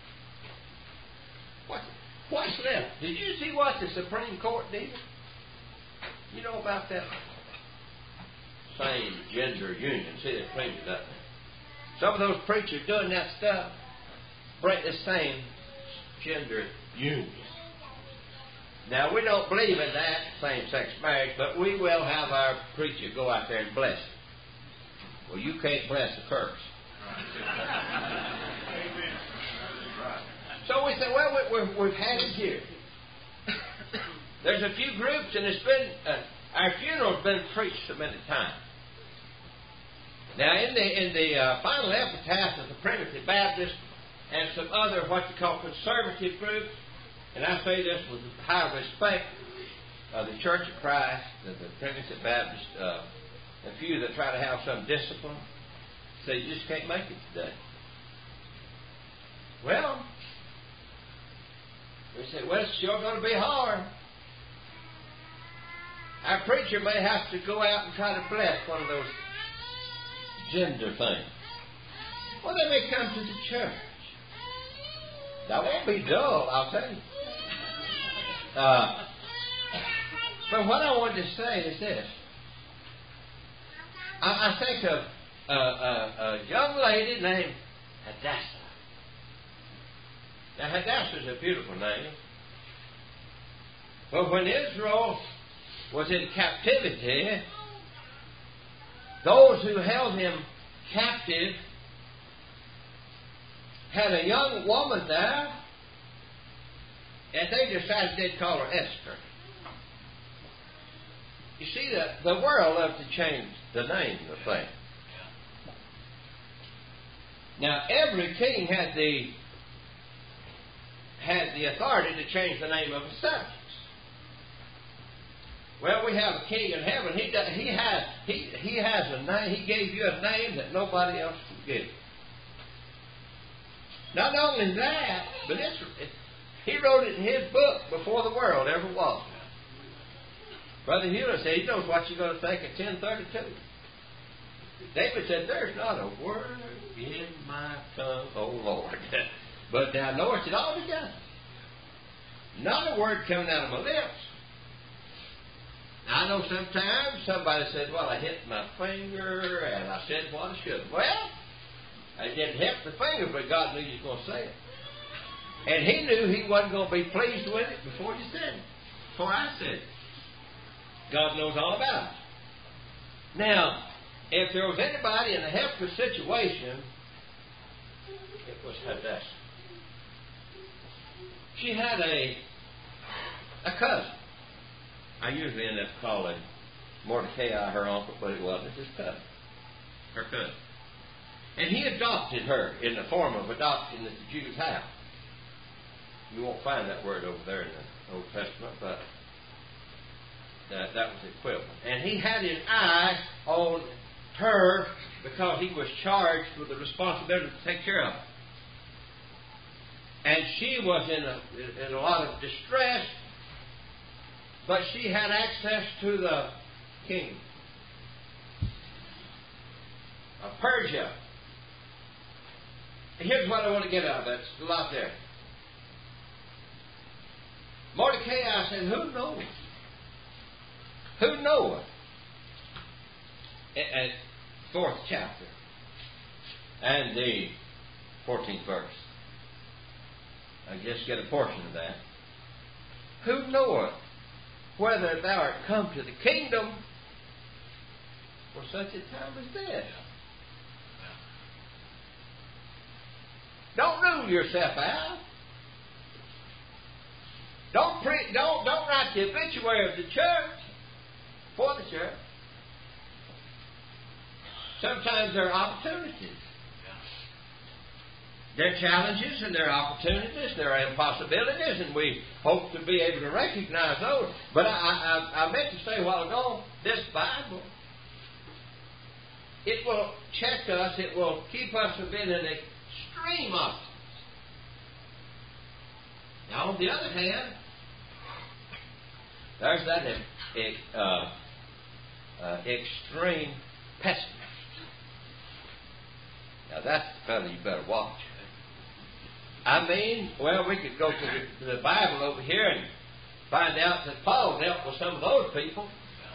What, what's left? Did you see what the Supreme Court did? You know about that same gender union. See, they cleaned it up. Some of those preachers doing that stuff break the same gender union. Now, we don't believe in that, same-sex marriage, but we will have our preacher go out there and bless it. Well, you can't bless a curse. So we say, well, we, we, we've had it here. There's a few groups, and it's been, uh, our funeral's been preached so many times. Now, in the in the uh, final epitaph of the Primitive Baptist and some other what you call conservative groups, and I say this with high respect of the Church of Christ, the, the Primitive Baptist, uh, a few that try to have some discipline, say you just can't make it today. Well, we say, well, it's sure going to be hard. Our preacher may have to go out and try to bless one of those gender things. Well, they may come to the church. That won't be dull, I'll tell you. Uh, but what I wanted to say is this. I, I think of uh, uh, a young lady named Hadassah. Now, Hadassah is a beautiful name. But when Israel was in captivity, those who held him captive had a young woman there, and they decided they'd call her Esther. You see, the, the world loves to change the name of things. Now, every king had the had the authority to change the name of his subjects. Well, we have a king in heaven. He does, he has he he has a name. He gave you a name that nobody else can give. Not only that, but it's, it, he wrote it in his book before the world ever was. Brother Hewlett said he knows what you're going to think at ten thirty-two. David said, there's not a word in my tongue, oh Lord. But thou knowest it altogether. Not a word coming out of my lips. Now, I know sometimes somebody says, well, I hit my finger and I said what I should. Well, I didn't hit the finger, but God knew you was going to say it. And He knew He wasn't going to be pleased with it before you said it. Before I said it. God knows all about it. Now, if there was anybody in a helpless situation, it was Hadassah. She had a a cousin. I usually end up calling Mordecai her uncle, but it wasn't. His cousin. Her cousin. And he adopted her in the form of adoption at the Jews' house. You won't find that word over there in the Old Testament, but that, that was equivalent. And he had his eye on her because he was charged with the responsibility to take care of her. And she was in a, in a lot of distress, but she had access to the king of Persia. And here's what I want to get out of that. It's a lot there. Mordecai said, who knows? Who knoweth? And fourth chapter and the fourteenth verse. I just get a portion of that. Who knoweth whether thou art come to the kingdom for such a time as this? Don't rule yourself out. Don't pre- don't don't write the obituary of the church for the church. Sometimes there are opportunities. There are challenges and there are opportunities, there are impossibilities, and we hope to be able to recognize those. But I, I, I meant to say a while ago, this Bible, it will check us, it will keep us from being an extreme optimist. Now, on the other hand, there's that uh, uh, extreme pessimist. Now, that's the fellow you better watch. I mean, well, we could go to the, to the Bible over here and find out that Paul dealt with some of those people.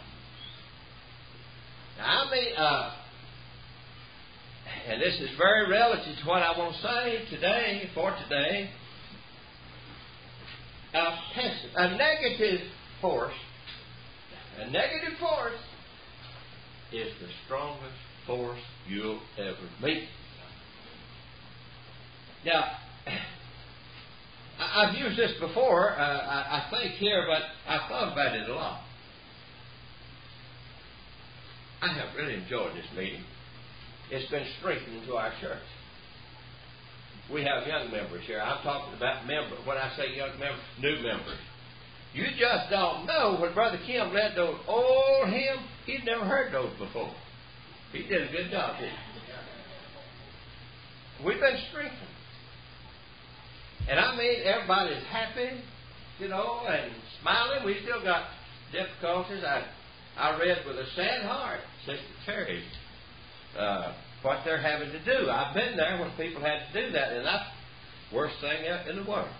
Now, I mean, uh, and this is very relative to what I want to say today, for today. A, pessim- a negative force, a negative force is the strongest force you'll ever meet. Now, I've used this before, uh, I, I think here, but I've thought about it a lot. I have really enjoyed this meeting. It's been strengthening to our church. We have young members here. I'm talking about members. When I say young members, new members. You just don't know when Brother Kim led those old hymns. He'd never heard those before. He did a good job, didn't he? We've been strengthened. And I mean, everybody's happy, you know, and smiling. We still got difficulties. I I read with a sad heart, Sister Terry, uh, what they're having to do. I've been there when people had to do that, and that's the worst thing in the world.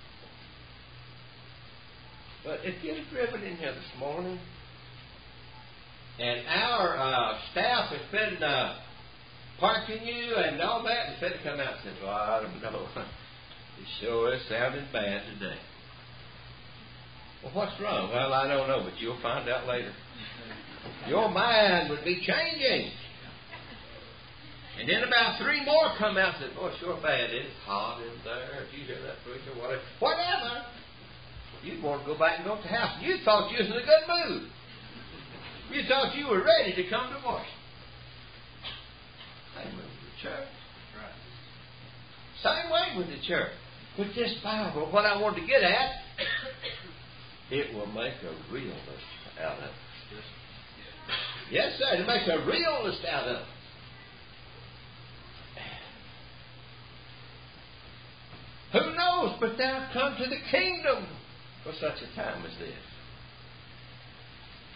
But if you're driven in here this morning, and our uh, staff has been uh, parking you and all that, instead of come out and say, well, I don't know. It sure is sounding bad today. Well, what's wrong? Well, I don't know, but you'll find out later. Your mind would be changing. And then about three more come out and say, boy, sure bad. It's hot in there. If you hear that preacher, whatever. Whatever. You'd want to go back and go to the house. You thought you was in a good mood. You thought you were ready to come to worship. Same way with the church. Same way with the church. With this Bible, what I want to get at, it will make a realist out of it. Yes, sir. It'll make a realist out of it. Who knows but thou come to the kingdom for such a time as this?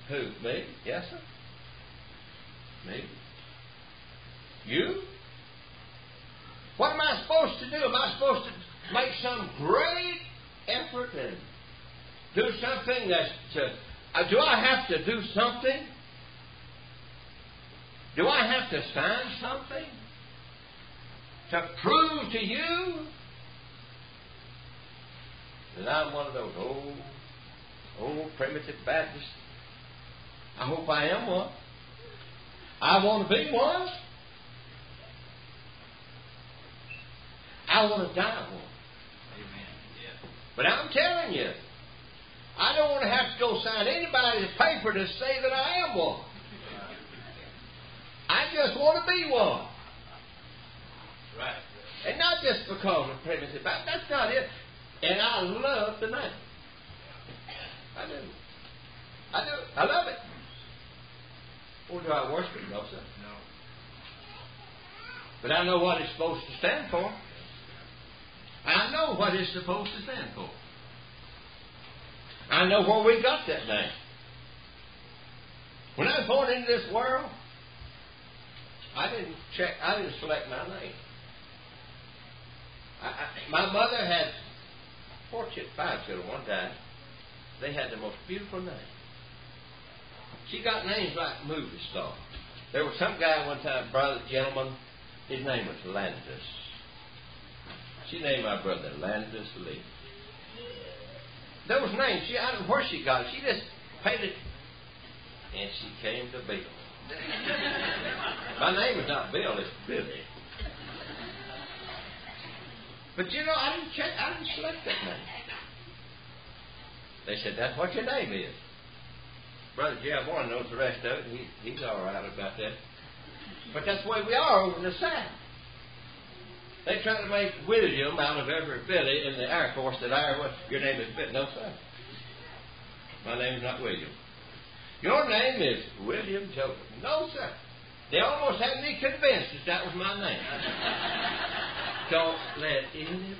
Who? Me? Yes, sir. Me? You? What am I supposed to do? Am I supposed to make some great effort and do something that's to, uh, do I have to do something? Do I have to sign something to prove to you that I'm one of those old, old primitive Baptists? I hope I am one. I want to be one. I want to die one. Amen. Yeah. But I'm telling you, I don't want to have to go sign anybody's paper to say that I am one. I just want to be one. Right. And not just because of primitive Baptist. That's not it. And I love the name. I do. I do. I love it. Or do I worship it? No, sir. No. But I know what it's supposed to stand for. I know what it's supposed to stand for. I know where we got that name. When I was born into this world, I didn't check. I didn't select my name. I, I, my mother had four children, five children. One died. They had the most beautiful name. She got names like movie stars. There was some guy one time, brother, gentleman. His name was Landis. She named my brother Landis Lee. There was names. She, I don't know where she got it. She just paid it, and she came to Bill. My name is not Bill, it's Billy. But you know, I didn't check, I didn't select that name. They said, that's what your name is. Brother Jeff Warren knows the rest of it. He, he's all right about that. But that's the way we are over in the South. They try to make William out of every Billy in the Air Force that I ever was. Your name is Billy. No, sir. My name is not William. Your name is William Joseph. No, sir. They almost had me convinced that that was my name. Don't let anybody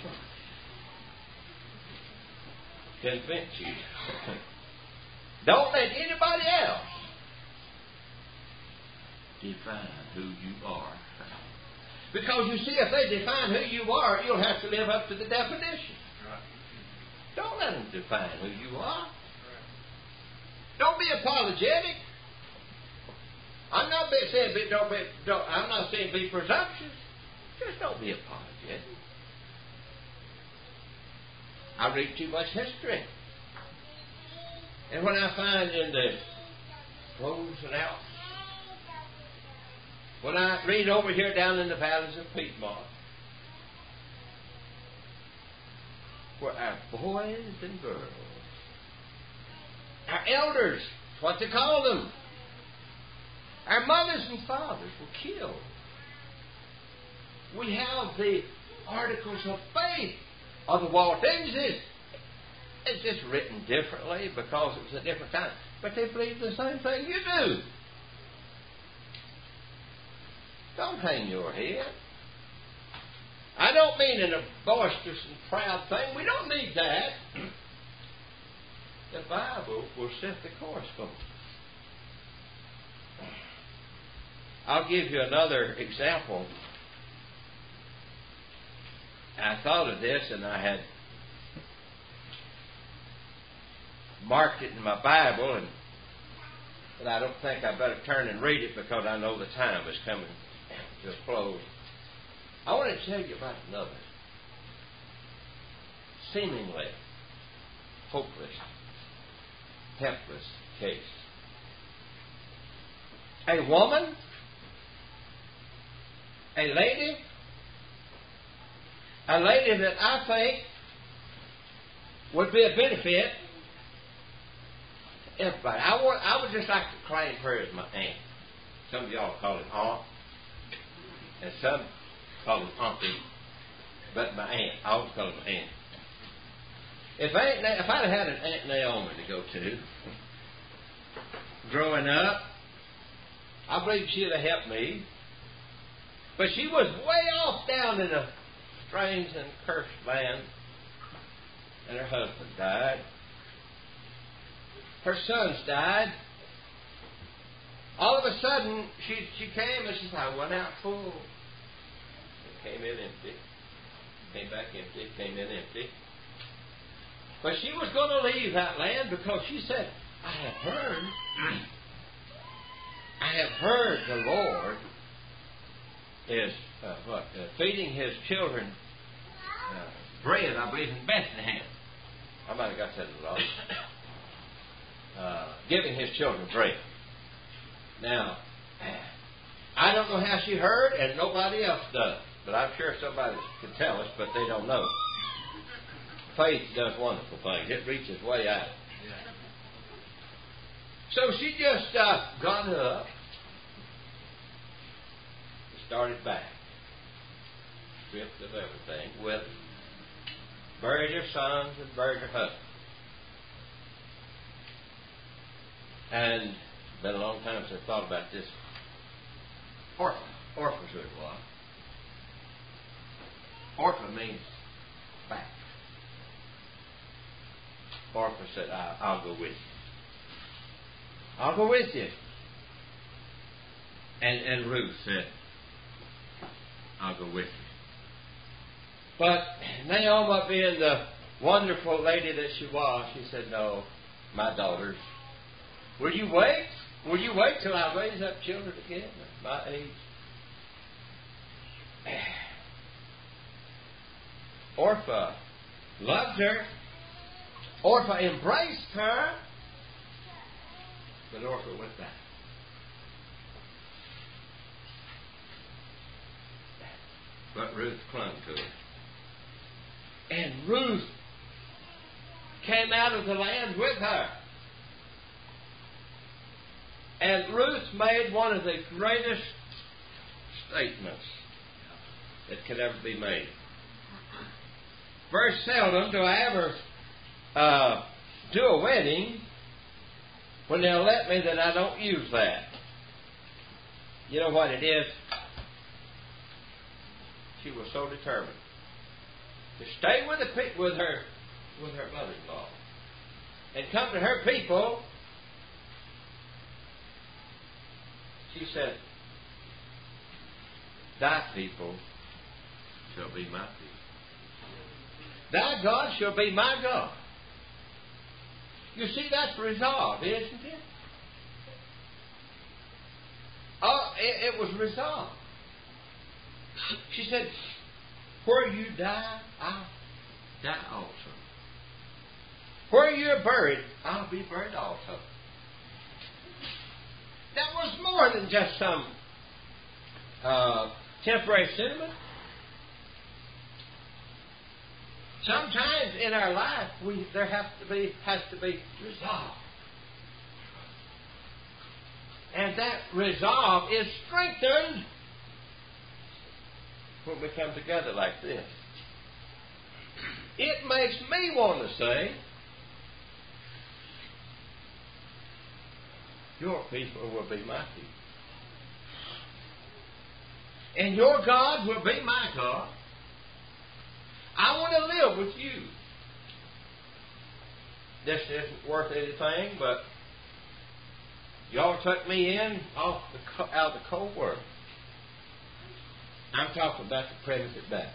convince you. Don't let anybody else define who you are. Because you see, if they define who you are, you'll have to live up to the definition. Don't let them define who you are. Don't be apologetic. I'm not saying be, don't be, don't, I'm not saying be presumptuous. Just don't be apologetic. I read too much history. And when I find in the Rose and Alps, when I read over here down in the valleys of Piedmont, where our boys and girls, our elders, what they call them, our mothers and fathers were killed. We have the articles of faith of the Waldenses. It's just written differently because it was a different time. But they believe the same thing you do. Don't hang your head. I don't mean in a boisterous and proud thing. We don't need that. The Bible will set the course for us. I'll give you another example. I thought of this and I had marked it in my Bible, and but I don't think I better turn and read it because I know the time is coming to a close. I want to tell you about another seemingly hopeless, helpless case. A woman, a lady, a lady that I think would be a benefit to everybody. I would, I would just like to claim her as my aunt. Some of y'all call it aunt, and some call it auntie, but my aunt. I always call her my aunt. If, aunt, if I'd had an Aunt Naomi to go to, growing up, I believe she'd have helped me. But she was way off down in a strange and cursed land, and her husband died. Her sons died. all of a sudden, she she came and she said, I went out full. It came in empty. Came back empty. Came in empty. But she was going to leave that land because she said, I have heard, I have heard the Lord is uh, what uh, feeding His children uh, bread, I believe, in Bethlehem. I might have got that wrong. Uh, giving His children bread. Now, I don't know how she heard, and nobody else does. But I'm sure somebody could tell us, but they don't know. Faith does wonderful things. It reaches way out. So she just uh, got up, started back, stripped of everything, with buried her sons and buried her husband. And it's been a long time since I thought about this. Orphan. Orphan's who it was. Orphan means back. Orphan said, I, I'll go with you. I'll go with you. And, and Ruth said, I'll go with you. But Naomi, being the wonderful lady that she was, she said, no, my daughters, will you wait? Will you wait till I raise up children again at my age? Orpha loved her. Orpha embraced her. But Orpha went back. But Ruth clung to her. And Ruth came out of the land with her. And Ruth made one of the greatest statements that could ever be made. Very seldom do I ever uh, do a wedding when they'll let me that I don't use that. You know what it is? She was so determined to stay with the with her with her mother-in-law and come to her people. She said, thy people shall be my people. Thy God shall be my God. You see, that's resolved, isn't it? Oh, it, it was resolved. She said, where you die, I'll die also. Where you're buried, I'll be buried also. That was more than just some uh, temporary sentiment. Sometimes in our life, we there has to be has to be resolve, and that resolve is strengthened when we come together like this. It makes me want to say, your people will be my people. And your God will be my God. I want to live with you. This isn't worth anything, but y'all took me in off the, out of the cold world. I'm talking about the primitive Baptist.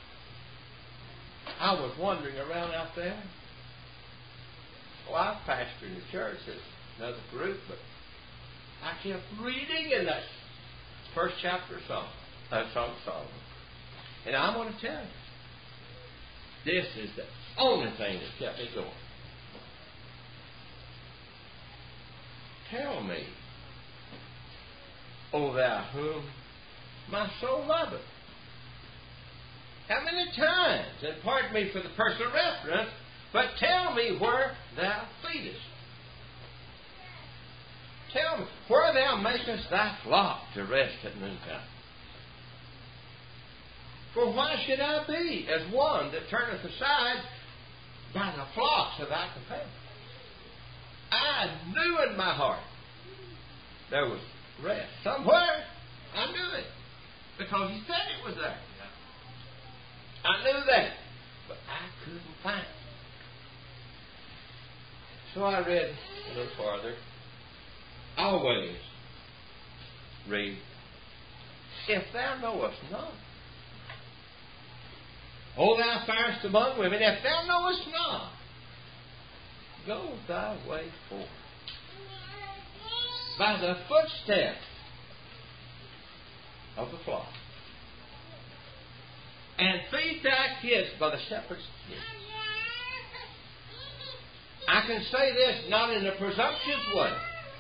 I was wandering around out there. Well, I was pastoring the church. There's another group, but I kept reading in that first chapter of Psalm, uh, Song of Solomon. And I'm going to tell you, this is the only thing that kept me going. Tell me, O thou whom my soul loveth. How many times, and pardon me for the personal reference, but tell me where thou feedest. Tell me where thou makest thy flock to rest at noontime. For why should I be as one that turneth aside by the flocks of thy companions? I knew in my heart there was rest somewhere. I knew it because He said it was there. I knew that, but I couldn't find it. So I read a little farther. Always read, if thou knowest not. O thou fairest among women, if thou knowest not, go thy way forth. By the footsteps of the flock. And feed thy kids by the shepherd's kids. I can say this not in a presumptuous way.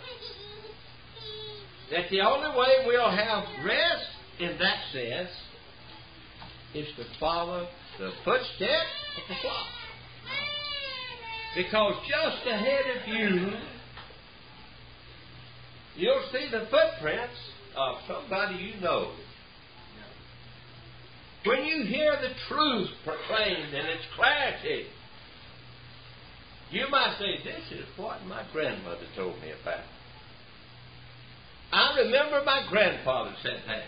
That the only way we'll have rest in that sense is to follow the footsteps of the flock. Because just ahead of you, you'll see the footprints of somebody you know. When you hear the truth proclaimed in its clarity, you might say, this is what my grandmother told me about. I remember my grandfather said that.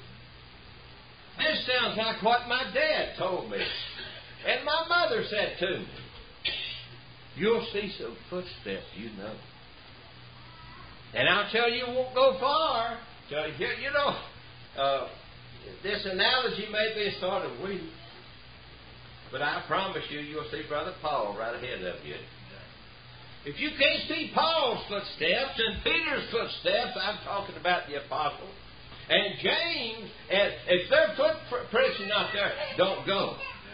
This sounds like what my dad told me. And my mother said to me. You'll see some footsteps, you know. And I'll tell you, it won't go far. Tell you, you know, uh, this analogy may be sort of weak, but I promise you, you'll see Brother Paul right ahead of you. If you can't see Paul's footsteps and Peter's footsteps, I'm talking about the apostles, and James, and if their footprints are not there, don't go.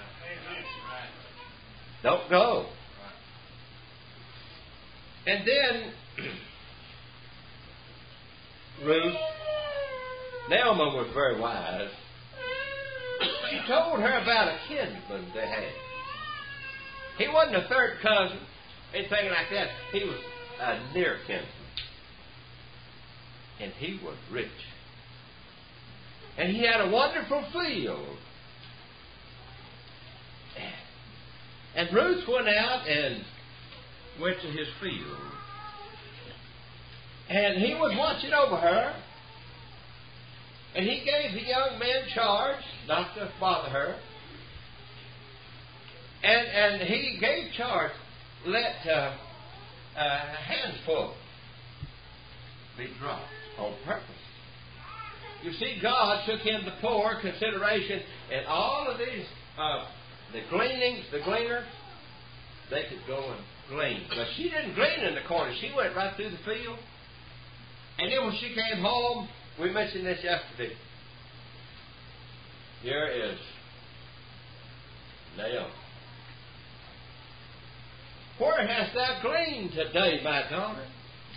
Don't go. And then Ruth, Naomi was very wise. She told her about a kinsman they had. He wasn't a third cousin, anything like that. He was a near kinsman. And he was rich. And he had a wonderful field. And Ruth went out and went to his field. And he was watching over her. And he gave the young man charge not to bother her. And and he gave charge, let uh, a handful be dropped on purpose. You see, God took into poor consideration, and all of these, uh, the gleanings, the gleaners, they could go and glean. But she didn't glean in the corner. She went right through the field. And then when she came home, we mentioned this yesterday. Here is Naomi. Where hast thou gleaned today, my daughter?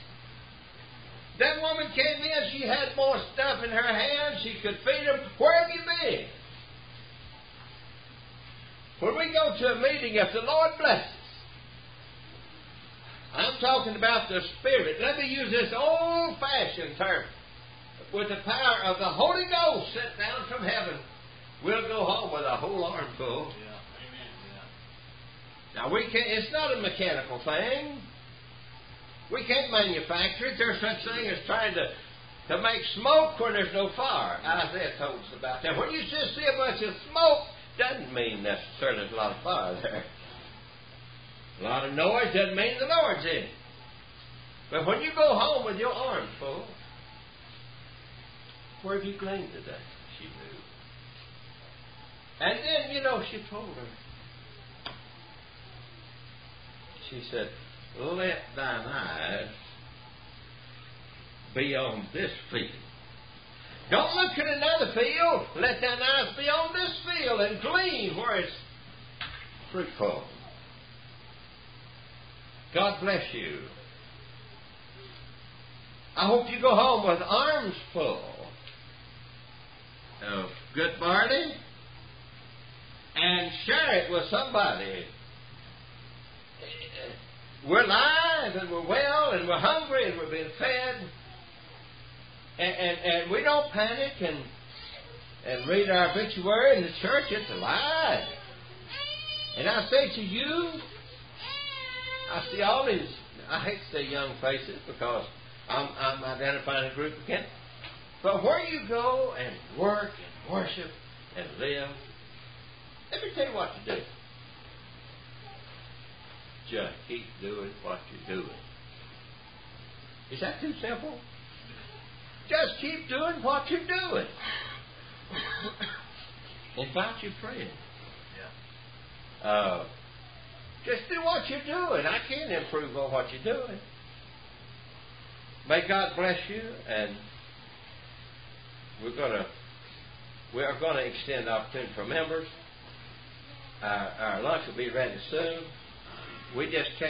That woman came in, she had more stuff in her hands, she could feed them. Where have you been? When we go to a meeting, if the Lord blesses, I'm talking about the Spirit. Let me use this old-fashioned term. With the power of the Holy Ghost sent down from heaven, we'll go home with a whole armful. Yeah. Amen. Yeah. Now, we can't, it's not a mechanical thing. We can't manufacture it. There's such thing as trying to, to make smoke when there's no fire. Isaiah told us about that. When you just see a bunch of smoke, doesn't mean necessarily there's a lot of fire there. A lot of noise doesn't mean the Lord's in it. But when you go home with your arms full, where have you gleaned today? She knew. And then, you know, she told her. She said, let thine eyes be on this field. Don't look at another field. Let thine eyes be on this field and glean where it's fruitful. God bless you. I hope you go home with arms full of good barley and share it with somebody. We're alive and we're well and we're hungry and we're being fed. And, and, and we don't panic and, and read our obituary in the church. It's alive. And I say to you, I see all these, I hate to say young faces because I'm, I'm identifying a group again. But where you go and work and worship and live, let me tell you what to do. Just keep doing what you're doing. Is that too simple? Just keep doing what you're doing. Invite your friend. Yeah. Uh, just do what you're doing. I can't improve on what you're doing. May God bless you, and we're gonna we are going to extend the opportunity for members. Our, our lunch will be ready soon. We just can't